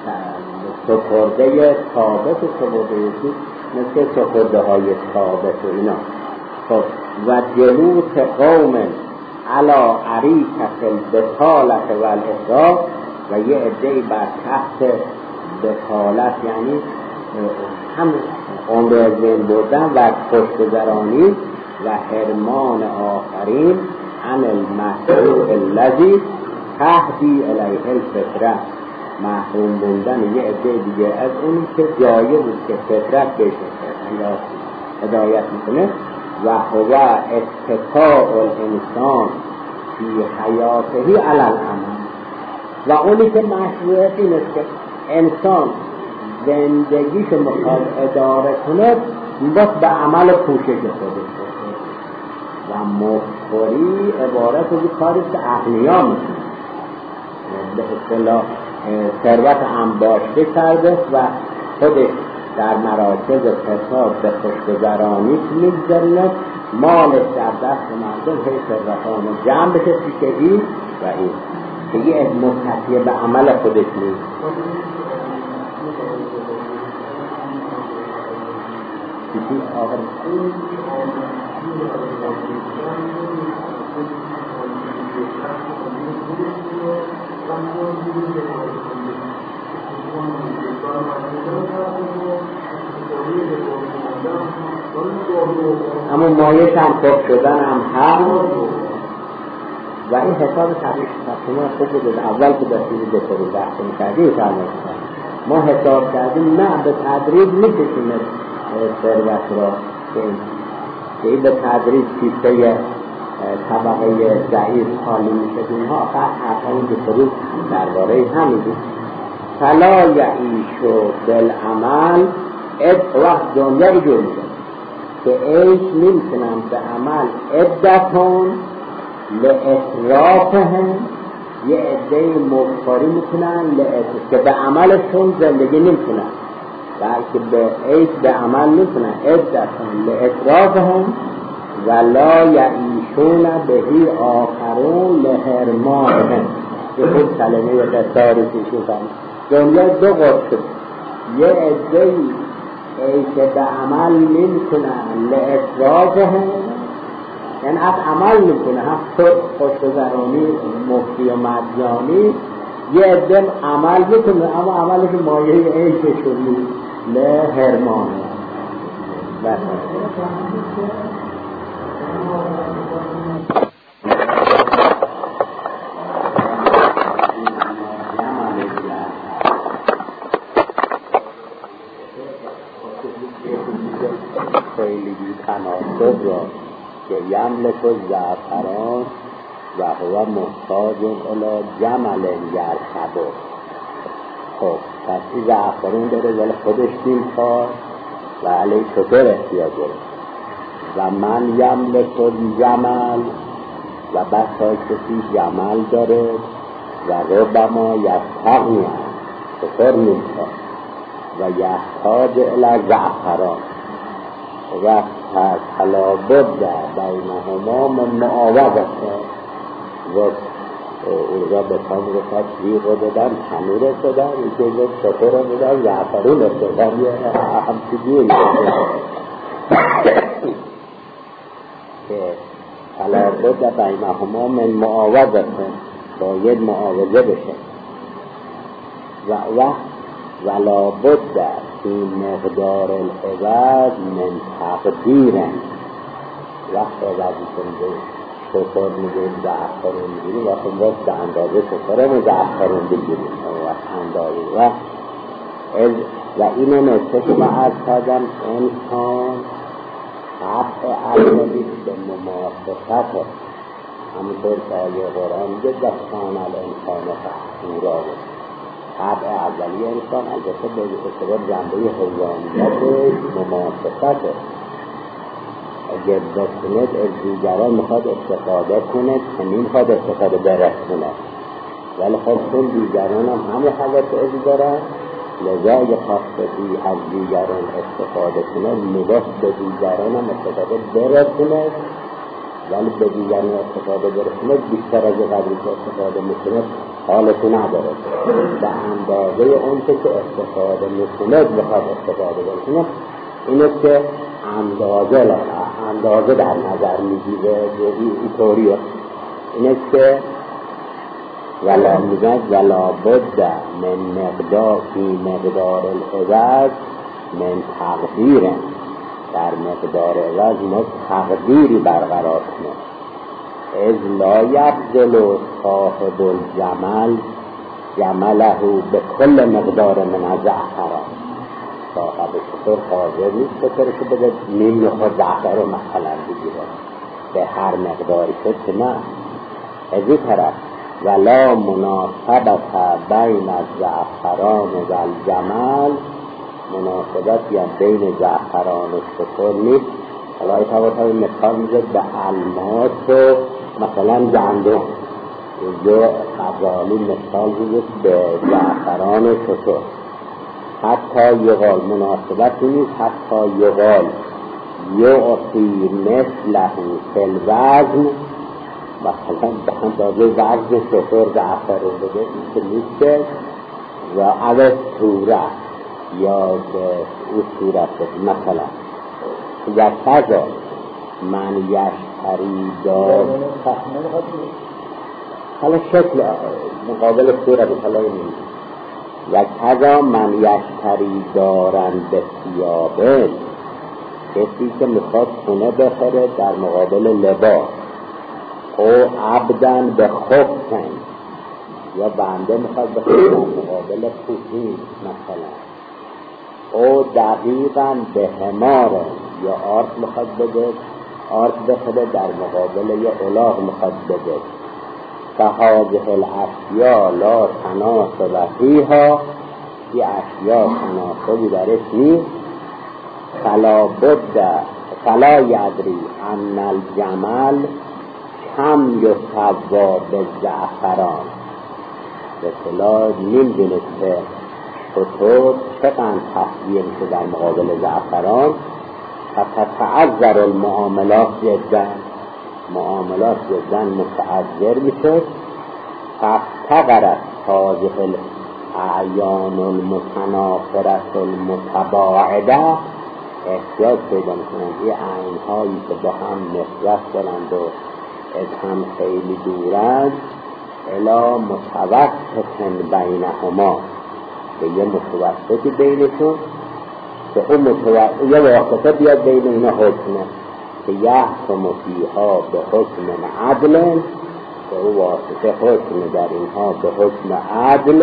سپرده ثابت و سپرده یکی مثل سپرده های ثابت و اینا. خب و جلوس قوم علا عریکت البطالت و الاسراف، و یه عده‌ای بر تحت بطالت یعنی هم عمر از بین بردن و خوشگذرانی و حرمان آخرین عن المسروع الذی تهدی الیه الفطره، محروم بودن یه عده دیگه از اونی که جایه بود که فطرت بهش هدایت میکنه. و هو اتقاء الانسان فی حیاته علی العمل، و اونی که مشروعیت این است که انسان زندگیش مخواد اداره کنه باید به عمل کوشش خودش باشه. و مفخوری عبارت از کاری که اغنیا میکنه، به اصطلاح ثروت انباشته کرده و خودش در مراکز فساد به خوشگذرانی میگذرونه، مالش در دست مردم هی ثروتانه جمع بشه پیش این و این که یه از متقیه به عمل خودش نیست. کسی آخر اما مایش هم خوب شدن هم هم و این حساب تقسیم خوب بود. اول که دستیزی بکنیم بحث میکردیم ما حساب کردیم نه به تدریج میکشیم ثروت را که این به تدریج کیسه طبقه ضعیف خالی میشه. اینها آخر حرفانی که فرود درباره همین بود. فلا یعیشو بالعمل اد وقت دنیا رو جور میشه که ایش نمیتونن به عمل ادتون لإسرافهم، یه عده مغفاری میکنن که به عملشون زندگی نمیکنن، بلکه به ایش به عمل نمیکنن ادتون لإسرافهم ولا یعیشو چون بهی آخرون لهرمان. یه خود کلمه و قصاری که شدن جمله دو قصد، یه عده‌ای ای که به عمل نمیکنن لإفراده هم، یعنی از عمل نمیکنه، هم خوشگذرانی مفتی و مدیانی. یه عده عمل میکنه اما عملش مایه عیششون لهرمان. بس خیلی بی تناسب را که یملک و زعفران و هو محتاج الی جمل یرکبه. خب پس این زعفران داره ولی خودش نیم پا و علیه شتر احتیاج داره و من یملک و جمل و بسای کسی جمل داره و ربما یستغنی شتر نیم پا و یحتاج الی زعفران و تلابد بینهما من معاوضه و اونجا به پا میگفتن ریق رو دادن، تنور رو دادن، این که شکر رو دادن، زعفرون رو دادن، یه همچی که تلابد بینهما من معاوضه باید معاوضه بشه و وقت ولا بد فی مقدار العوض من تقدیرن. وقت عوضی کنده شکر میگیریم زعفرون میگیریم وقت اون وقت به اندازه شکرمون زعفرون بگیریم وقت اندازه و اینه نسبه که من از کردم انسان طبع عقلی به مماسفت همونطور که آیه قرآن میگه دستان الانسان فخورا طبع اولی انسان البته به اعتبار جنبه حیوانیت مماسفت اگر بسند از دیگران میخواد استفاده کنه چنین خواد استفاده برسونه ولی خب چون دیگران هم همه حالت ازی دارن لذا یه خواستگی از دیگران استفاده کنه نگاه به دیگران هم استفاده برسونه ولی به دیگران استفاده برسونه بیشتر از قبلی که استفاده میکنه حالتو نداره به اندازه اون که استفاده میکنه بخواد استفاده برسونه اینه که اندازه اندازه در نظر میگیره اینطوریه اینه که ولا میگن ولا بد من مقدار فی مقدار العوض من تقدیر در مقدار عوض ما تقدیری برقرار کنه از لا یبذل صاحب الجمل جمله به کل مقدار من زعفران. صاحب شکر حاضر نیست شکرشو بده نیم خود زعفر رو مثلا بگیره به هر مقداری که نه از این طرف ولا مناسبت بین الزعفران و الجمل مناسبت یا بین زعفران و شکر نیست. حالا ای طبعا مثال میزد به الماس و مثلا گندم اینجا قبالی مثال میزد به زعفران و شکر حتی یقال مناسبت نیست حتی یقال یعطی مثله فی الوزن مثلا به اندازه وزن شکر زعفران بده این که نیست و عوض صورت یا به او صورت مثلا یک تجا من یشتری دار حالا شکل مقابل صورت حالا این یک تجا من یشتری دارن به سیابه کسی که میخواد خونه بخره در مقابل لباس او عبدن به خفتن یا بنده میخواد بخره در مقابل پوزین مثلا او دقیقا به هماره یا آرد میخواد بده آرد بخره در مقابل یا الاغ میخواد بده فهاده الاشیا لا تناسب فیها یه اشیا تناسبی درش نیست فلا بد فلا یدری ان الجمل کم یصوا بالزعفران به اصطلاح نمیدونه که چطور چقدر تحویل میشه در مقابل زعفران فتتعذر المعاملات جدا معاملات زن متعذر میشه. فافتقرت هذه الاعیان المتنافرة المتباعده، احتیاج پیدا میکنند این عینهایی که با هم نسبت دارند و از هم خیلی دورند، الی متوسط بینهما، به یه متوسطی بینشون که اون متوسط یه واسطه بیاد بین اینا حکمه که یحکم فیها به حکم عدل، که اون واسطه حکم در اینها به حکم عدل،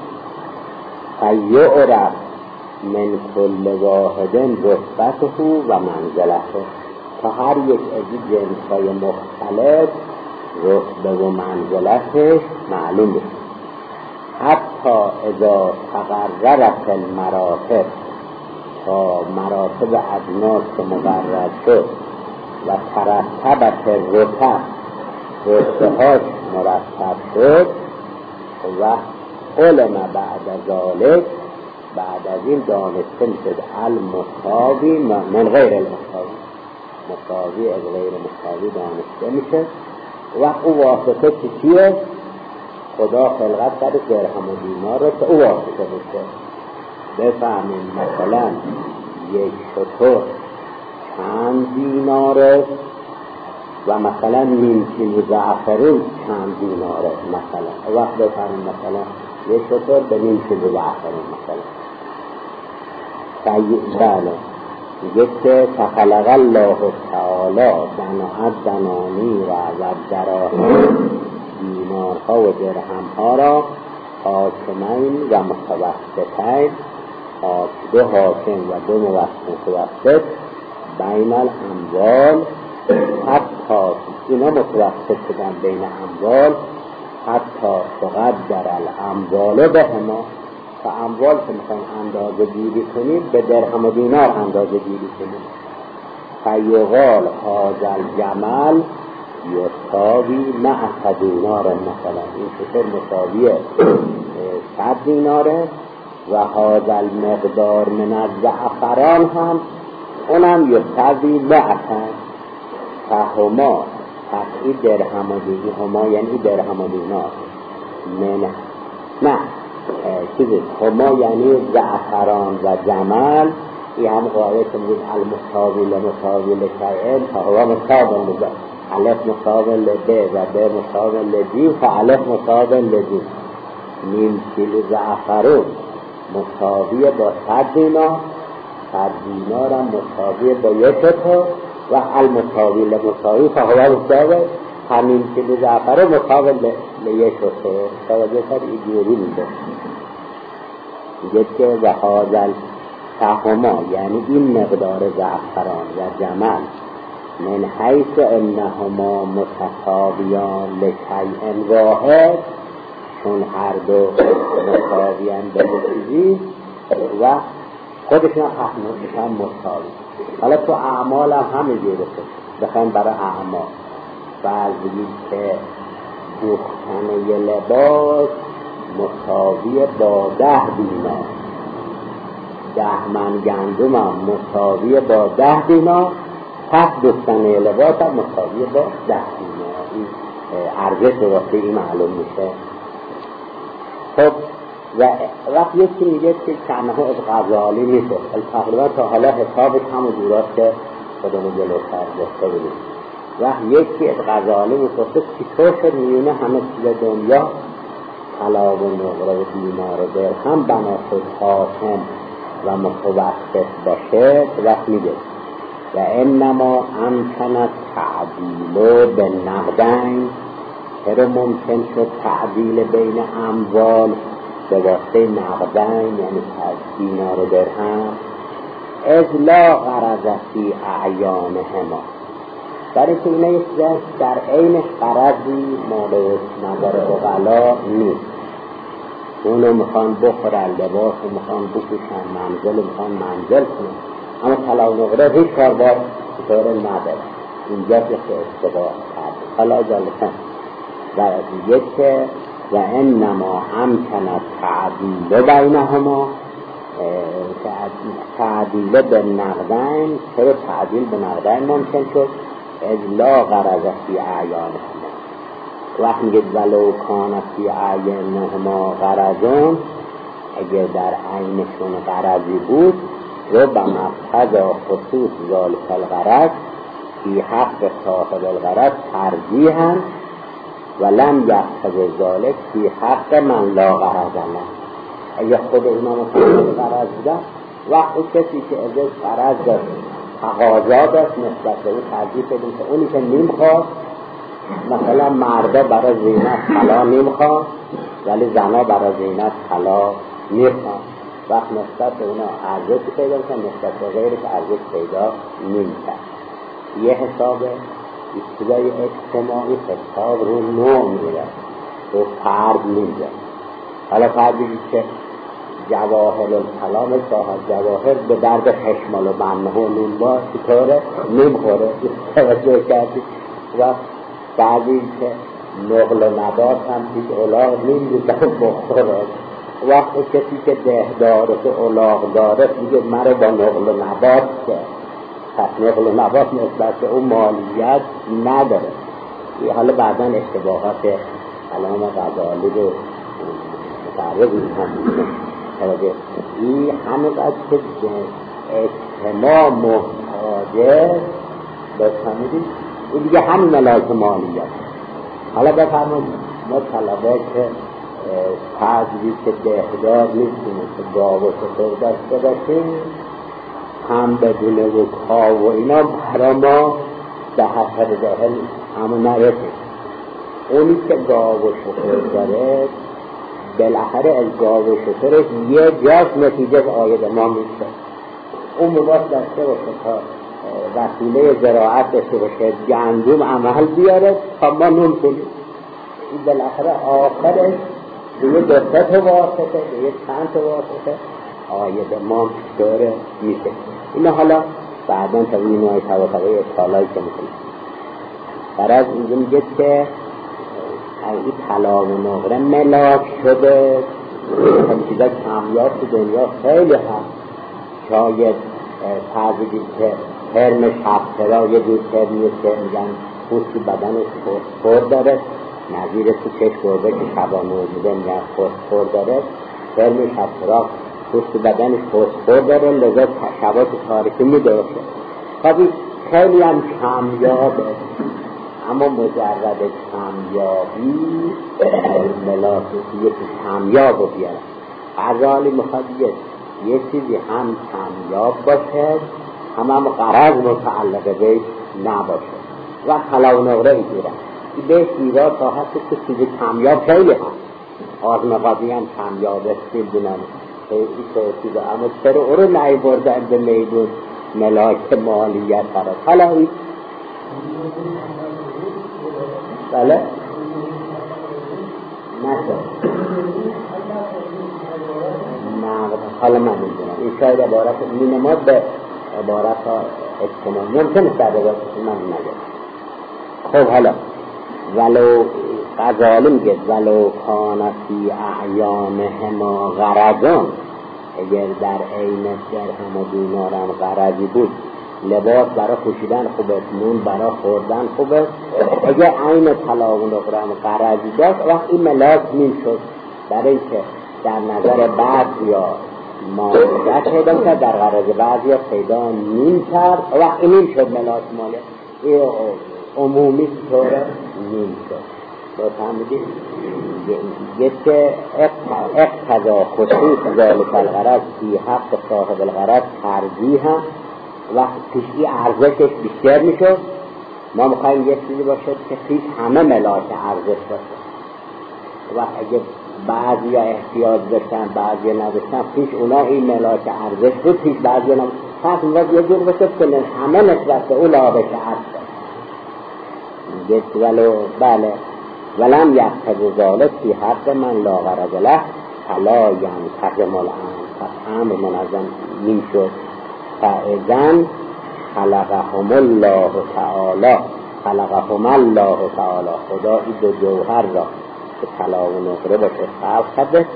فیعرف من کل واحد رتبته و منزلته، تا هر یک از این جنس‌های مختلف رتبه و منزلتش معلوم بشه. حتی اذا تقررت المراتب، تا مراتب ادناس که مقرر شد و ترتبت رتب، رتبهاش مرتب شد و علم بعد ذالک، بعد از این دانسته میشد المساوی من غیر المساوی، مساوی از غیر مساوی دانسته میشه. و او واسطه چیه؟ خدا خلقت کرده درهم و دینار رو که او واسطه میشه. بفهمیم مثلا یک شتر چند دیناره و مثلا نیم کیلو زعفرون چند دیناره، مثلا وقت بفهمیم مثلا یک شتر به نیم کیلو زعفرون مثلا. بله میگه که فخلق الله تعالی دناء دنانی و و دراهم، دینارها و درهمها را حاکمین و متوسطین، دو حاکم و دو متوسط، بین الاموال، حتی اینا متوسط شدن بین اموال، حتی تقدر الاموال به ما، تا اموال که میخواین اندازه گیری کنیم به درهم و دینار اندازه گیری کنیم. فیقال هذا الجمل یساوی مع دینار، مثلا این شتر مساویه صد دیناره و هذا المقدار من الزعفران هم اونم یساوی معتن، فهما تقی درهم و دینار، هما یعنی درهم و دینار، من نه چیزی هما یعنی زعفران و جمل، این هم قاعده که میگید المساوی لمساوی لشیئن فهو مساوی لده، الف مساوی لده و به مساوی لدی فالف مساوی لدی. نیم کیلو زعفرون مساوی با صد دینار، صد دینار هم مساوی با یک تا، و المساوی لمساوی فهو مساوی، همین کیلو زعفرون مساوی لیک تا. توجه کرد ایگیری میده میگه که و هازل فهما یعنی این مقدار زعفران و جمل من حیث انهما متساویان لشیء واحد، چون هر دو مساویان به چیزی و خودشون هم مساوی. حالا تو اعمال هم همه جوره بخوایم برای اعمال فرض بگید که دوختن یه لباس مساوی با ده دینار، ده من گندم هم مساوی با ده دینار، پس دوختن یه لباس هم مساوی با ده دینار. این ارزش واسه این معلوم میشه. خب و وقت یکی میگه که کنها از غزالی میشه، تقریبا تا حالا حسابش همون جوراست که خودمون جلوتر گفته بودیم. و یکی از غزالی میگفته چطور شد میونه همه چیز دنیا طلا و نقره و دینار و درهم بنا شد حاکم و متوسط باشه. وقت میگه و انما امکن تعدیل به نقدین، چرا ممکن شد تعدیل بین اموال به واسطه نقدین یعنی دینار و درهم، از لا غرض فی اعیانهما، برای که اینه در عینش غرضی مورد نظر عقلا نیست. اونو میخوان بخورن، لباس میخوان بپوشن، منزل میخوان منزل کنن، اما طلا و نقره هیچ کار باید بطور نداره. اینجا که اشتباه کرد. حالا جالبه و دیگه که و انما امکن تعدیل بینهما، تعدیل به نقدین، چرا تعدیل به نقدین ممکن شد؟ از لا غرض فی اعیانهما. وقت میگه ولو کان فی اعیانهما غرضون، اگر در عینشون غرضی بود ربما فضا خصوص ذالک الغرض فی حق صاحب الغرض ترجیحاً ولم یقتضی ذالک فی حق من لا غرض له. اگر خود امام صاحب غرض بودن وقتی کسی که ازش غرض داشت تقاضا داشت نسبت به اون ترجیح بدیم که اونی که نمیخواد، مثلا مردا برای زینت طلا نمیخواد ولی زنا برای زینت طلا میخواد، وقت نسبت به اونا ارزش پیدا کنه، نسبت به غیرش ارزش پیدا نمیکنه. یه حساب ابتدای اجتماعی حساب رو نوع میره، رو فرد میره. حالا فرد بگید که جواهر الکلام صاحب جواهر به درد خشمال و بنه و نونبا چطوره نمیخوره، توجه کردی. و بعدی که نقل و نبات هم پیش اولاغ نمیده بخوره. وقتی کسی که ده داره که اولاغ داره میگه مرا با نقل و نبات که پس نقل و نبات نسبت به اون مالیت نداره. حالا بعدا اشتباهات علامه غزالی رو متعرض هم میشه. این همه باید که اجتماع محتاجه بفهمیدید این دیگه همین ملاک مالیت. حالا بفرمایید ما طلبه که تجویز که دهدار نیستیم که گاو و شتر داشته باشیم هم بدونه و کار و اینا برای ما به حسر ذهن همون نرسید. اونی که گاو و شتر داره بالاخره از گاو و شترش یه جاست نتیجه به آید ما میشه. اون مباس داشته باشه تا وسیله زراعت داشته باشه، گندم عمل بیاره تا ما نون کنیم. این بالاخره آخرش به یه دستت واسطه به یه چند واسطه آید ما داره میشه. این حالا بعدا تا این نوعی طبقه اطلاعی که میکنیم برای از اینجا میگه که این طلا و نقره ملاک شده. همین چیزا کمیاب تو دنیا خیلی هست. شاید فرضی که ترم شبترا یه دور ترمیه که میگن پوستی بدنش فسفر داره، نظیر تو کش گربه که شبانه بوده میگن فسفر داره. ترم شبترا پوستی بدنش فسفر داره لذا شبات تاریکی میداره. خب خیلی هم کمیابه، اما مجرد کمیابی ملاکتی یکی کمیاب رو بیاره. غزالی میخواد یه چیزی هم کمیاب باشه هم هم غرض متعلقه بهش نباشه و طلا و نقره ایگیره. این بهش ایراد تا هست که چیزی کمیاب خیلی هست. آزمقادی هم کمیابه سیل دونم خیلی چیزه، اما چرا او رو نهی بردن به میدون ملاک مالیت فراد. حالا این بله نشد نه حالا من میدونم این شاید عبارت مینماد به عبارت ها اجتماعی ممکنه کرده باشه من نگم. خب حالا ولو غزالی میگه ولو کانتی اعیانهما غرضون، اگر در عینش درهم و دینار هم غرضی بود، لباس برای پوشیدن خوبه، نون برای خوردن خوبه، اگر عین طلا و نقره هم غرضی داشت وقت این ملاک نیم شد. برای اینکه در نظر بعضی ها مالیت پیدا کرد، در غرض بعضی ها پیدا نیم کرد وقت این نیم شد ملاک مالیت. این عمومی طوره نیم شد. با فهمیدید یه که اقتضا خصوص ذالک الغرض فی حق صاحب الغرض ترجیح هم وقت پیشی ارزشش بیشتر میشد. ما میخواییم یه چیزی باشد که پیش همه ملاک ارزش باشه و اگه بعضی ها احتیاج داشتن بعضی ها نداشتن پیش اونا این ملاک ارزش بود، پیش بعضی ها نداشتن. پس باید یه جور باشد که همه نسبت به اون لابش ارزش گفت ولو بله ولم یقتضی ذالک فی حق من لا غرض له فلا ینتظم الامر. پس امر منظم نیم شد. فاذن خلقهم الله تعالی خلقهم الله تعالی خدا این دو جوهر را که طلا و نقره باشه خلق کرده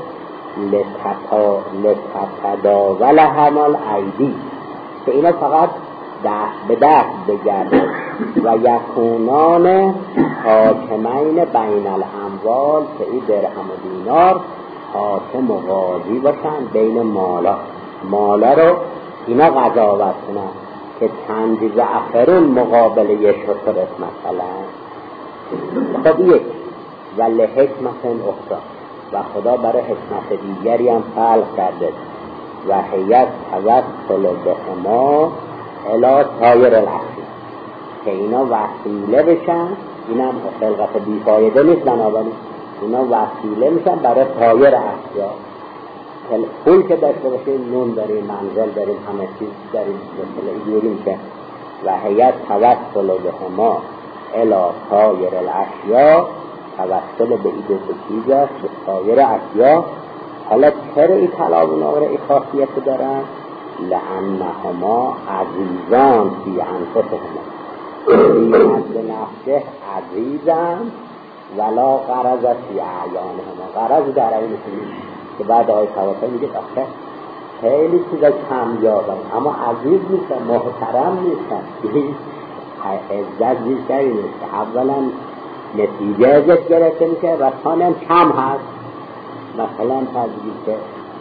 لتتداول همال ایدی که اینا فقط دست به دست بگرده و یکونان حاکمین بین الاموال که این درهم و دینار حاکم و قاضی باشن بین مالا مالا رو اینا قضاوت کنن که چند زعفرون مقابل یک شتر مثلا. خب یک ولی حکمت اخرى و خدا برای حکمت دیگری هم خلق کرده و هیت توسل به ما الی سایر الاشیاء که اینا وسیله بشن. اینا هم خلقت بیفایده نیست، بنابراین اینا وسیله میشن برای سایر اشیاء. پول که داشته باشیم، نون داریم، منزل داریم، همه چیز داریم، مثل اینجوریم که و هیت توسل به ما الی سایر الاشیاء، توسل به این دو چیز است به سایر اشیاء. حالا چرا این طلا و نقره این خاصیت دارن؟ لأنهما عزیزان فی انفسهما، فی حد نفسه عزیزان ولا غرض فی اعیانهما. غرض در این که بعد آیه توسل میگه آخه خیلی چیزا کمیابن اما عزیز نیستن، محترم نیستن، عزت بیشتری نیست. اولا نتیجه ازت گرفته میشه و ثانیا هم کم هست. مثلا تجربه که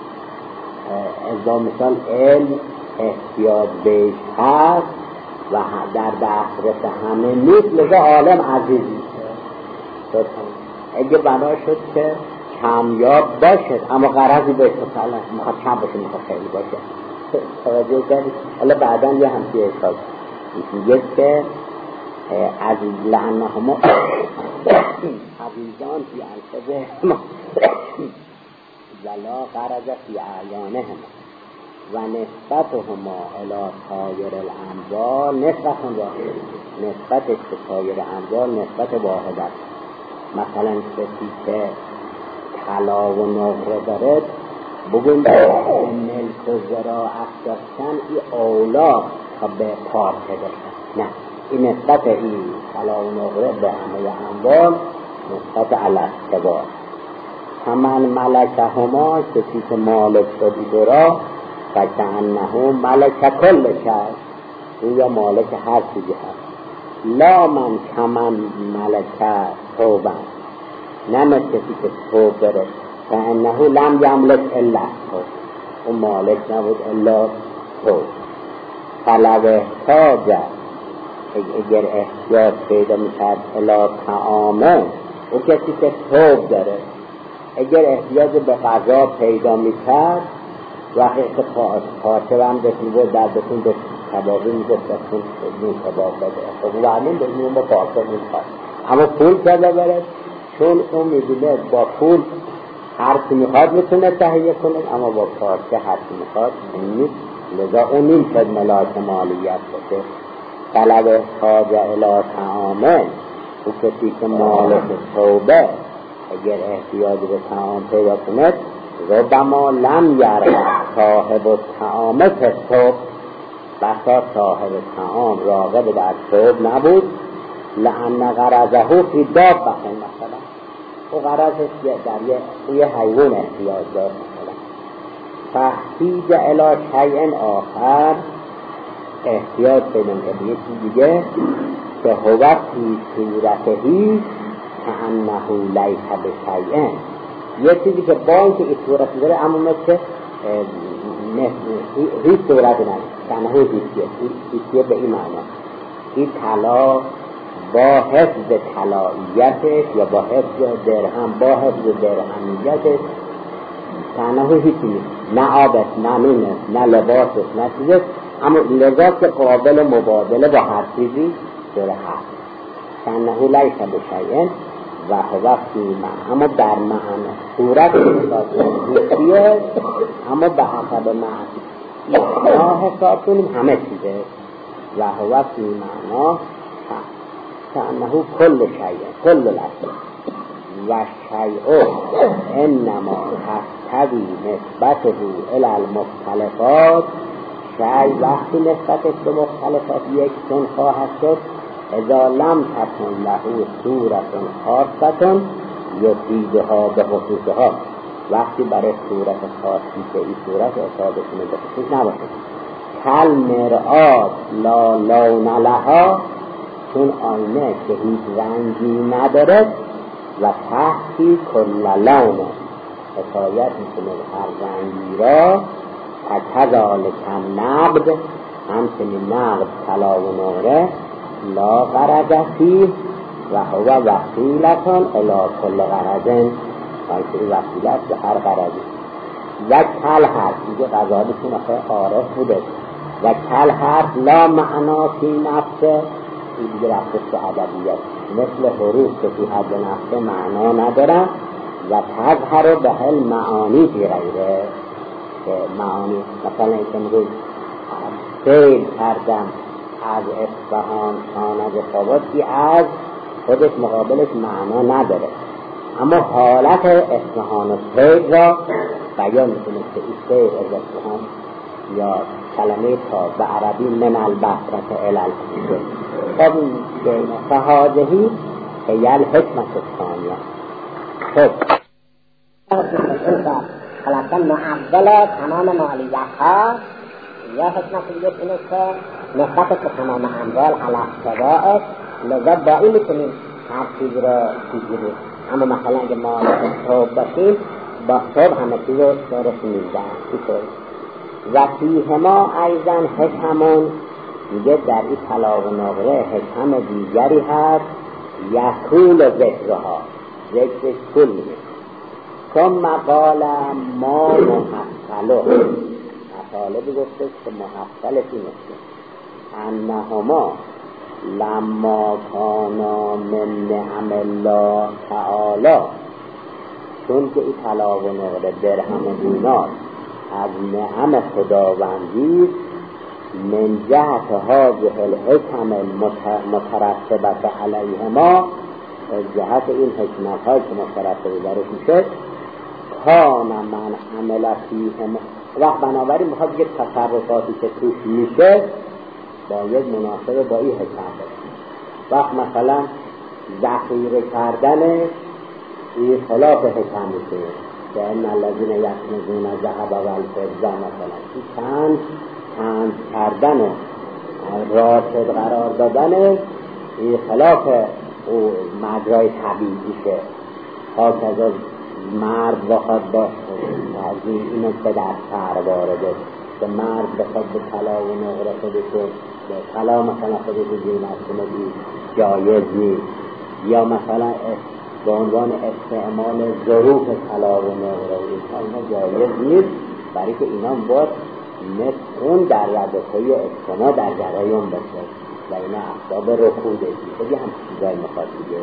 ازا مثال علم احتیاج بهش هست و در دسترس همه نیست، لذا عالم عزیز میشه. اگه بنا شد که کمیاب باشد اما غرضی بهش مثلا میخواد کم باشه، میخواد خیلی باشه، توجه کردید؟ حالا بعدا یه همچی احساس میگه که عزیز لعنهما عزیزان فی انفسهما ولا غرض فی اعیانهما و نسبتهما الی سایر الاموال نسبت واحد، نسبتش به سایر اموال نسبت واحد است. مثلا کسی که طلا و نقره داره بگویم ملک و زراعت داشتن ای اولا تا به پارچه داشتن، نه، این نسبت این طلا و نقره به همه اموال نسبت الاستوا. همان ملکه هما کسی که مالک شدی برا و کانه ملک کل شد، او یا مالک هر چیزی هست. لا من کمن ملکه توبن، نه مثل کسی که توب داره و انه لم یملک الا توب، او مالک نبود الا توب. طلب احتاج اگر احتیاج پیدا میکرد الا طعامه، او کسی که توب داره اگر احتیاج به غذا پیدا میکرد وقتی که پاچه هم دستون بود در دستون دست کبابی میگفت دستون نون کباب بده، خب وعنون دستون با پاچه میخواد اما پول کرده برد، چون اون میدونه با پول هرچی میخواد میتونه تهیه کنه اما با پاچه هرچی میخواد نیست، لذا اون نیم شد ملاک مالیت باشه. طلب احتاج الی طعامه، او کسی که مالک توبه اگر احتیاج به طعام پیدا کند ربما لم یره صاحب الطعام که توب، بسا صاحب طعام راغب در توب نبود، لأن غرضه فی داب بخیر، مثلا او غرضش در یه حیوان احتیاج داشت، مثلا فاحتیج الی شیء آخر، احتیاج پیدا کرد یه چیز دیگه که هو فی صورتهی کأنه لیس بشیء، یه چیزی که با اینکه این صورت داره اما مثل هیچ صورت نداره، کأنه هیچیه هیچیه به این معنی این طلا با حفظ طلاییتش یا با حفظ درهم با حفظ درهمیتش کأنه هیچی نیست، نه آبست نه نونست نه لباسست نه چیزست، اما لذات قابل مبادله با هر چیزی داره هست. کأنه لیس بشیء و هو فی معنی، اما در معنی صورت حسیه اما به حسب معنی ما حساب کنیم همه چیزه و هو فی معنی کأنه کل شیء کل الاشیاء و شیء انما تقتضی نسبته الی المختلفات، شیء وقتی نسبتش به مختلفات یک چون خواهد شد اذا لم تكن له صورت خاصه یفیدها به خصوصها، وقتی برای صورت خاصی که این صورت افاده کنه به خصوص نباشه. کل مرآت لا لون لها، چون آینه که هیچ رنگی نداره و تحتی کل لونه حکایت میکنه هر رنگی را کذالک النقد همچنین نقد طلا و نقره لا غرض فیه و هو وسیلتان الی کل غرض این وسیلت به هر غرضی و کل حرف دیگه غزالشون آخه عارف بوده و کل حرف لا معنا فی نفسه این دیگه رفتش به ادبیات مثل حروف که فی حد نفسه معنا ندارن و تظهر به هل معانی فی غیره که معانی مثلا این که میگوی سیل کردم از اصفهان شانه خواباتی از خودش مقابلش معنا نداره اما حالت اصفهان و سیل را بیان میکنه که این سیل از اصفهان یا کلمه تا به عربی من البصرة الی الکوفه خب این که فهاذهی هی الحکمة الثانیه خب خلاصا معول تمام مالیتها یا حکمت دیگه اینه که نسبت که تمام اموال علی اقتضاء لذا با این میتونیم هر چیز را بگیریم اما مثلا اگه مال صبح باشیم با صبح همه چیز رو درست میدن و فیه ما ایضا حکمون میگه در این طلا و نقره حکم دیگری هست یکول ذکرها ذکرش کل میگه ثم قال ما محصله مطالبی گفته که محصلش اینه انهما لما کانا من نعم الله تعالی چون که این طلا و نقره درهم و دینار از نعم خداوندی من جهت هذه الحکم المترتبه علیهما جهت این حکمت های که مترتبه برش میشه کان من عمل فیهم وقت بنابراین میخواد بگه تصرفاتی که توش میشه باید مناسبه با این حکم باشه وقت مثلا ذخیره کردن این خلاف حکم میشه که ان الذین یکنزون الذهب والفضه مثلا این چند چند کردن و راشد قرار دادن این خلاف او مجرای طبیعیشه هاکذا مرد بخواد با اینو به در سر وارده که مرد بخواد به طلا و نقره خودشو به طلا مثلا خودشو زینت کنه بی جایز نیست یا مثلا به عنوان استعمال ظروف طلا و نقره اینا جایز نیست برای که اینا باید مثل اون در ردخوی اجتماع در جرایون باشه و اینا احساب رکوده دیگه هم چیزایی میخواد دیگه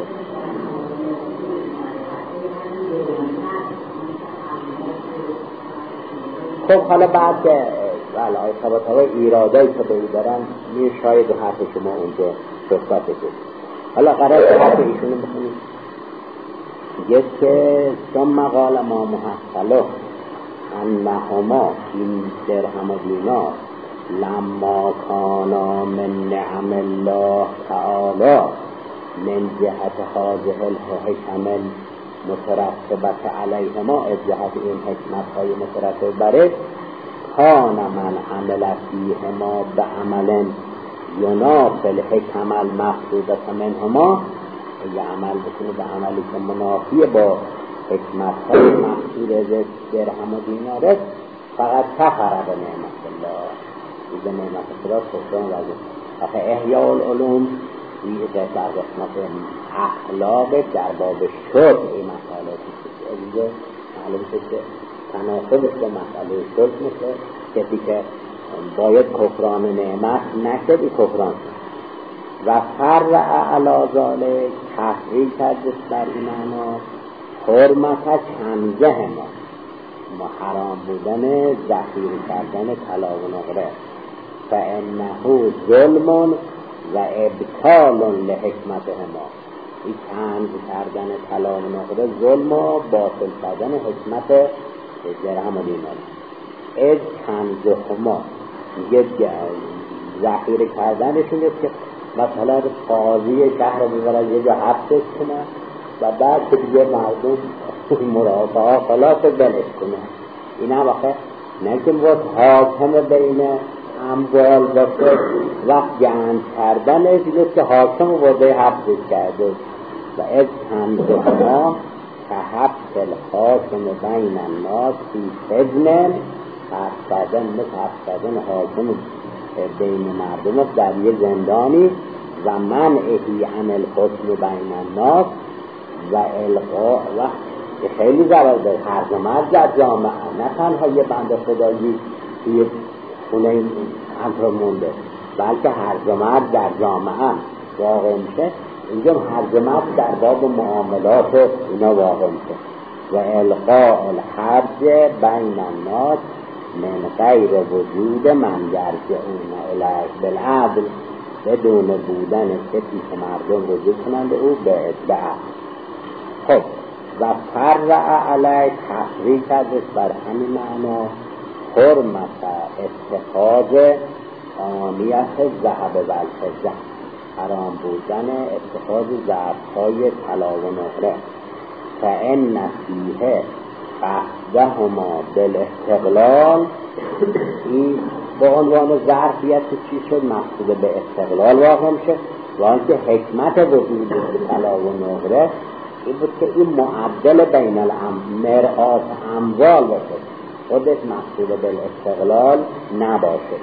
خب حالا بعد که بله آی ثبات های ایرادایی که بایی دارن می شاید حرف شما اونجا صحبت بکنید حالا قرار که حرف ایشونو بخونید میگه که ثم قال ما محصله انهما این درهم و دینار لما کانا من نعم الله تعالی من جهت هذه الحکم مترتبت علیهما از جهت این حکمت های مترتب بره کان من عمل فیهما به عمل ینافی الحکم المقصودة منهما اگه عمل بکنه به عملی که منافی با حکمت های مقصود درهم و دیناره فقط کفر به نعمت الله به نعمت خدا کفران وزن آخه احیاء العلوم دیگه در قسمت اخلاق در باب شرط این مسئله دیگه معلوم شد که تناسبش به مسئله شرط میشه کسی که باید کفران نعمت نشد این کفران و فرع علی ذالک تحریل کردش بر این معنا حرمت کنزه ما ما حرام بودن ذخیره کردن طلا و نقره فانه ظلم و ابطال لحکمتهما این کنز کردن طلا و نقره ظلم و باطل کردن حکمت درهم و دینار از کنزهما میگه ذخیره کردنشون است که مثلا قاضی شهر رو ببرد یه جا حبسش کنه و بعد که دیگه مردم مرافعه خلاص بلش کنه اینا واقع نه که باید حاکم بین اموال باشه وقت گند کردنش مثل حاکم و وضعی حبسش کرده و از همزهما که حبس الحاکم بین الناس فی سجن حبس کردن مثل حبس کردن حاکم بین مردم در یه زندانی و منعهی عن الحکم بین الناس و القاء و خیلی ضرر داره. هر و مرد در جامعه نه تنها یه بنده خدایی توی خونه همطور مونده بلکه هر و مرد در جامعه واقع میشه. اینجا هر و مرد در باب معاملات اینا واقع میشه و القاء الحرج بین الناس من غیر وجود من یرجعون الیه بالعدل، بدون بودن کسی که مردم رجوع کنند او به ادعا. خب و فرع علی تفریق کردش بر همین معنا حرمت اتخاذ آنیت ذهب و الفضه، حرام بودن اتخاذ ظرف‌های طلا و نقره فان فیه قصدهما بالاستقلال، این به عنوان ظرفیت چی شد مقصود به استقلال واقع میشه و آنکه حکمت وجود طلا و نقره این بود که این معدل بین المرآت اموال باشه، خودش مقصود به استقلال نباشه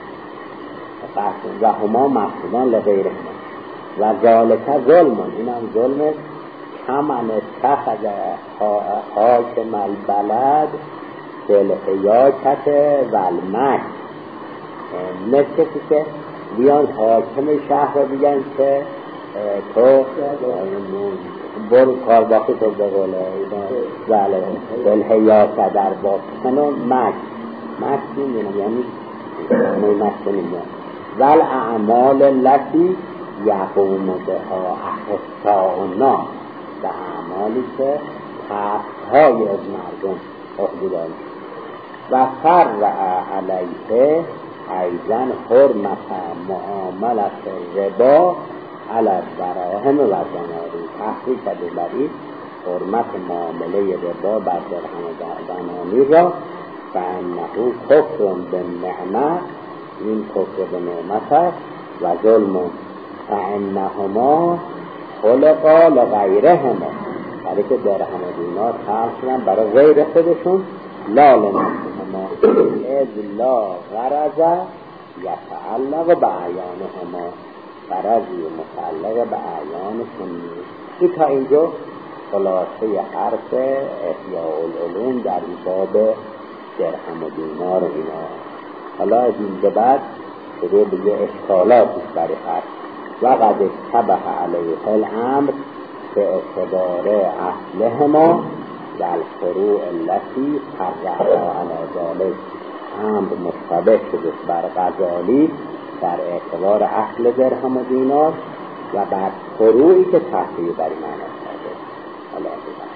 و هما مقصودان لغیره و ذالک ظلم، این هم ظلمه کمن اتخذ حاکم البلد بالحیاکت و المکر، مثل که بیان حاکم شهر رو بگن که تو برو کار باقی تو بقوله بله بالحیاکت در باطن و مکر مکر میدونم یعنی مکر نمیدونم ول اعمال التي یقوم بها اخصاء الناس، به اعمالی که تختهای از مردم عهده‌دار و فرع علیه ایضا حرمت معاملت ربا علی الدراهم و دناری، تحقیق کرده بر این حرمت معامله ربا بر درهم و دنانی را فانه کفر بالنعمه، این کفر به نعمت است و ظلم فانهما خلقا لغیرهما، برای که درهم و دینار خلق شدن برای غیر خودشون لا لنفسهما اذ لا غرض یتعلق به اعیانهما، غرضی متعلق به اعیانشون نیست. این تا اینجا خلاصه حرف احیاء العلوم در این باب درهم و دینار و اینا. حالا از این به بعد شروع به اشکالاتش برای حرف و قد اشتبه علیه الامر به اعتبار اصلهما و الفروع التي فرعها علی ذلک، امر مشتبه شده بر غزالی در اعتبار اصل درهم و دینار و بر فروعی که تحصیل بر معنی کرده. حالا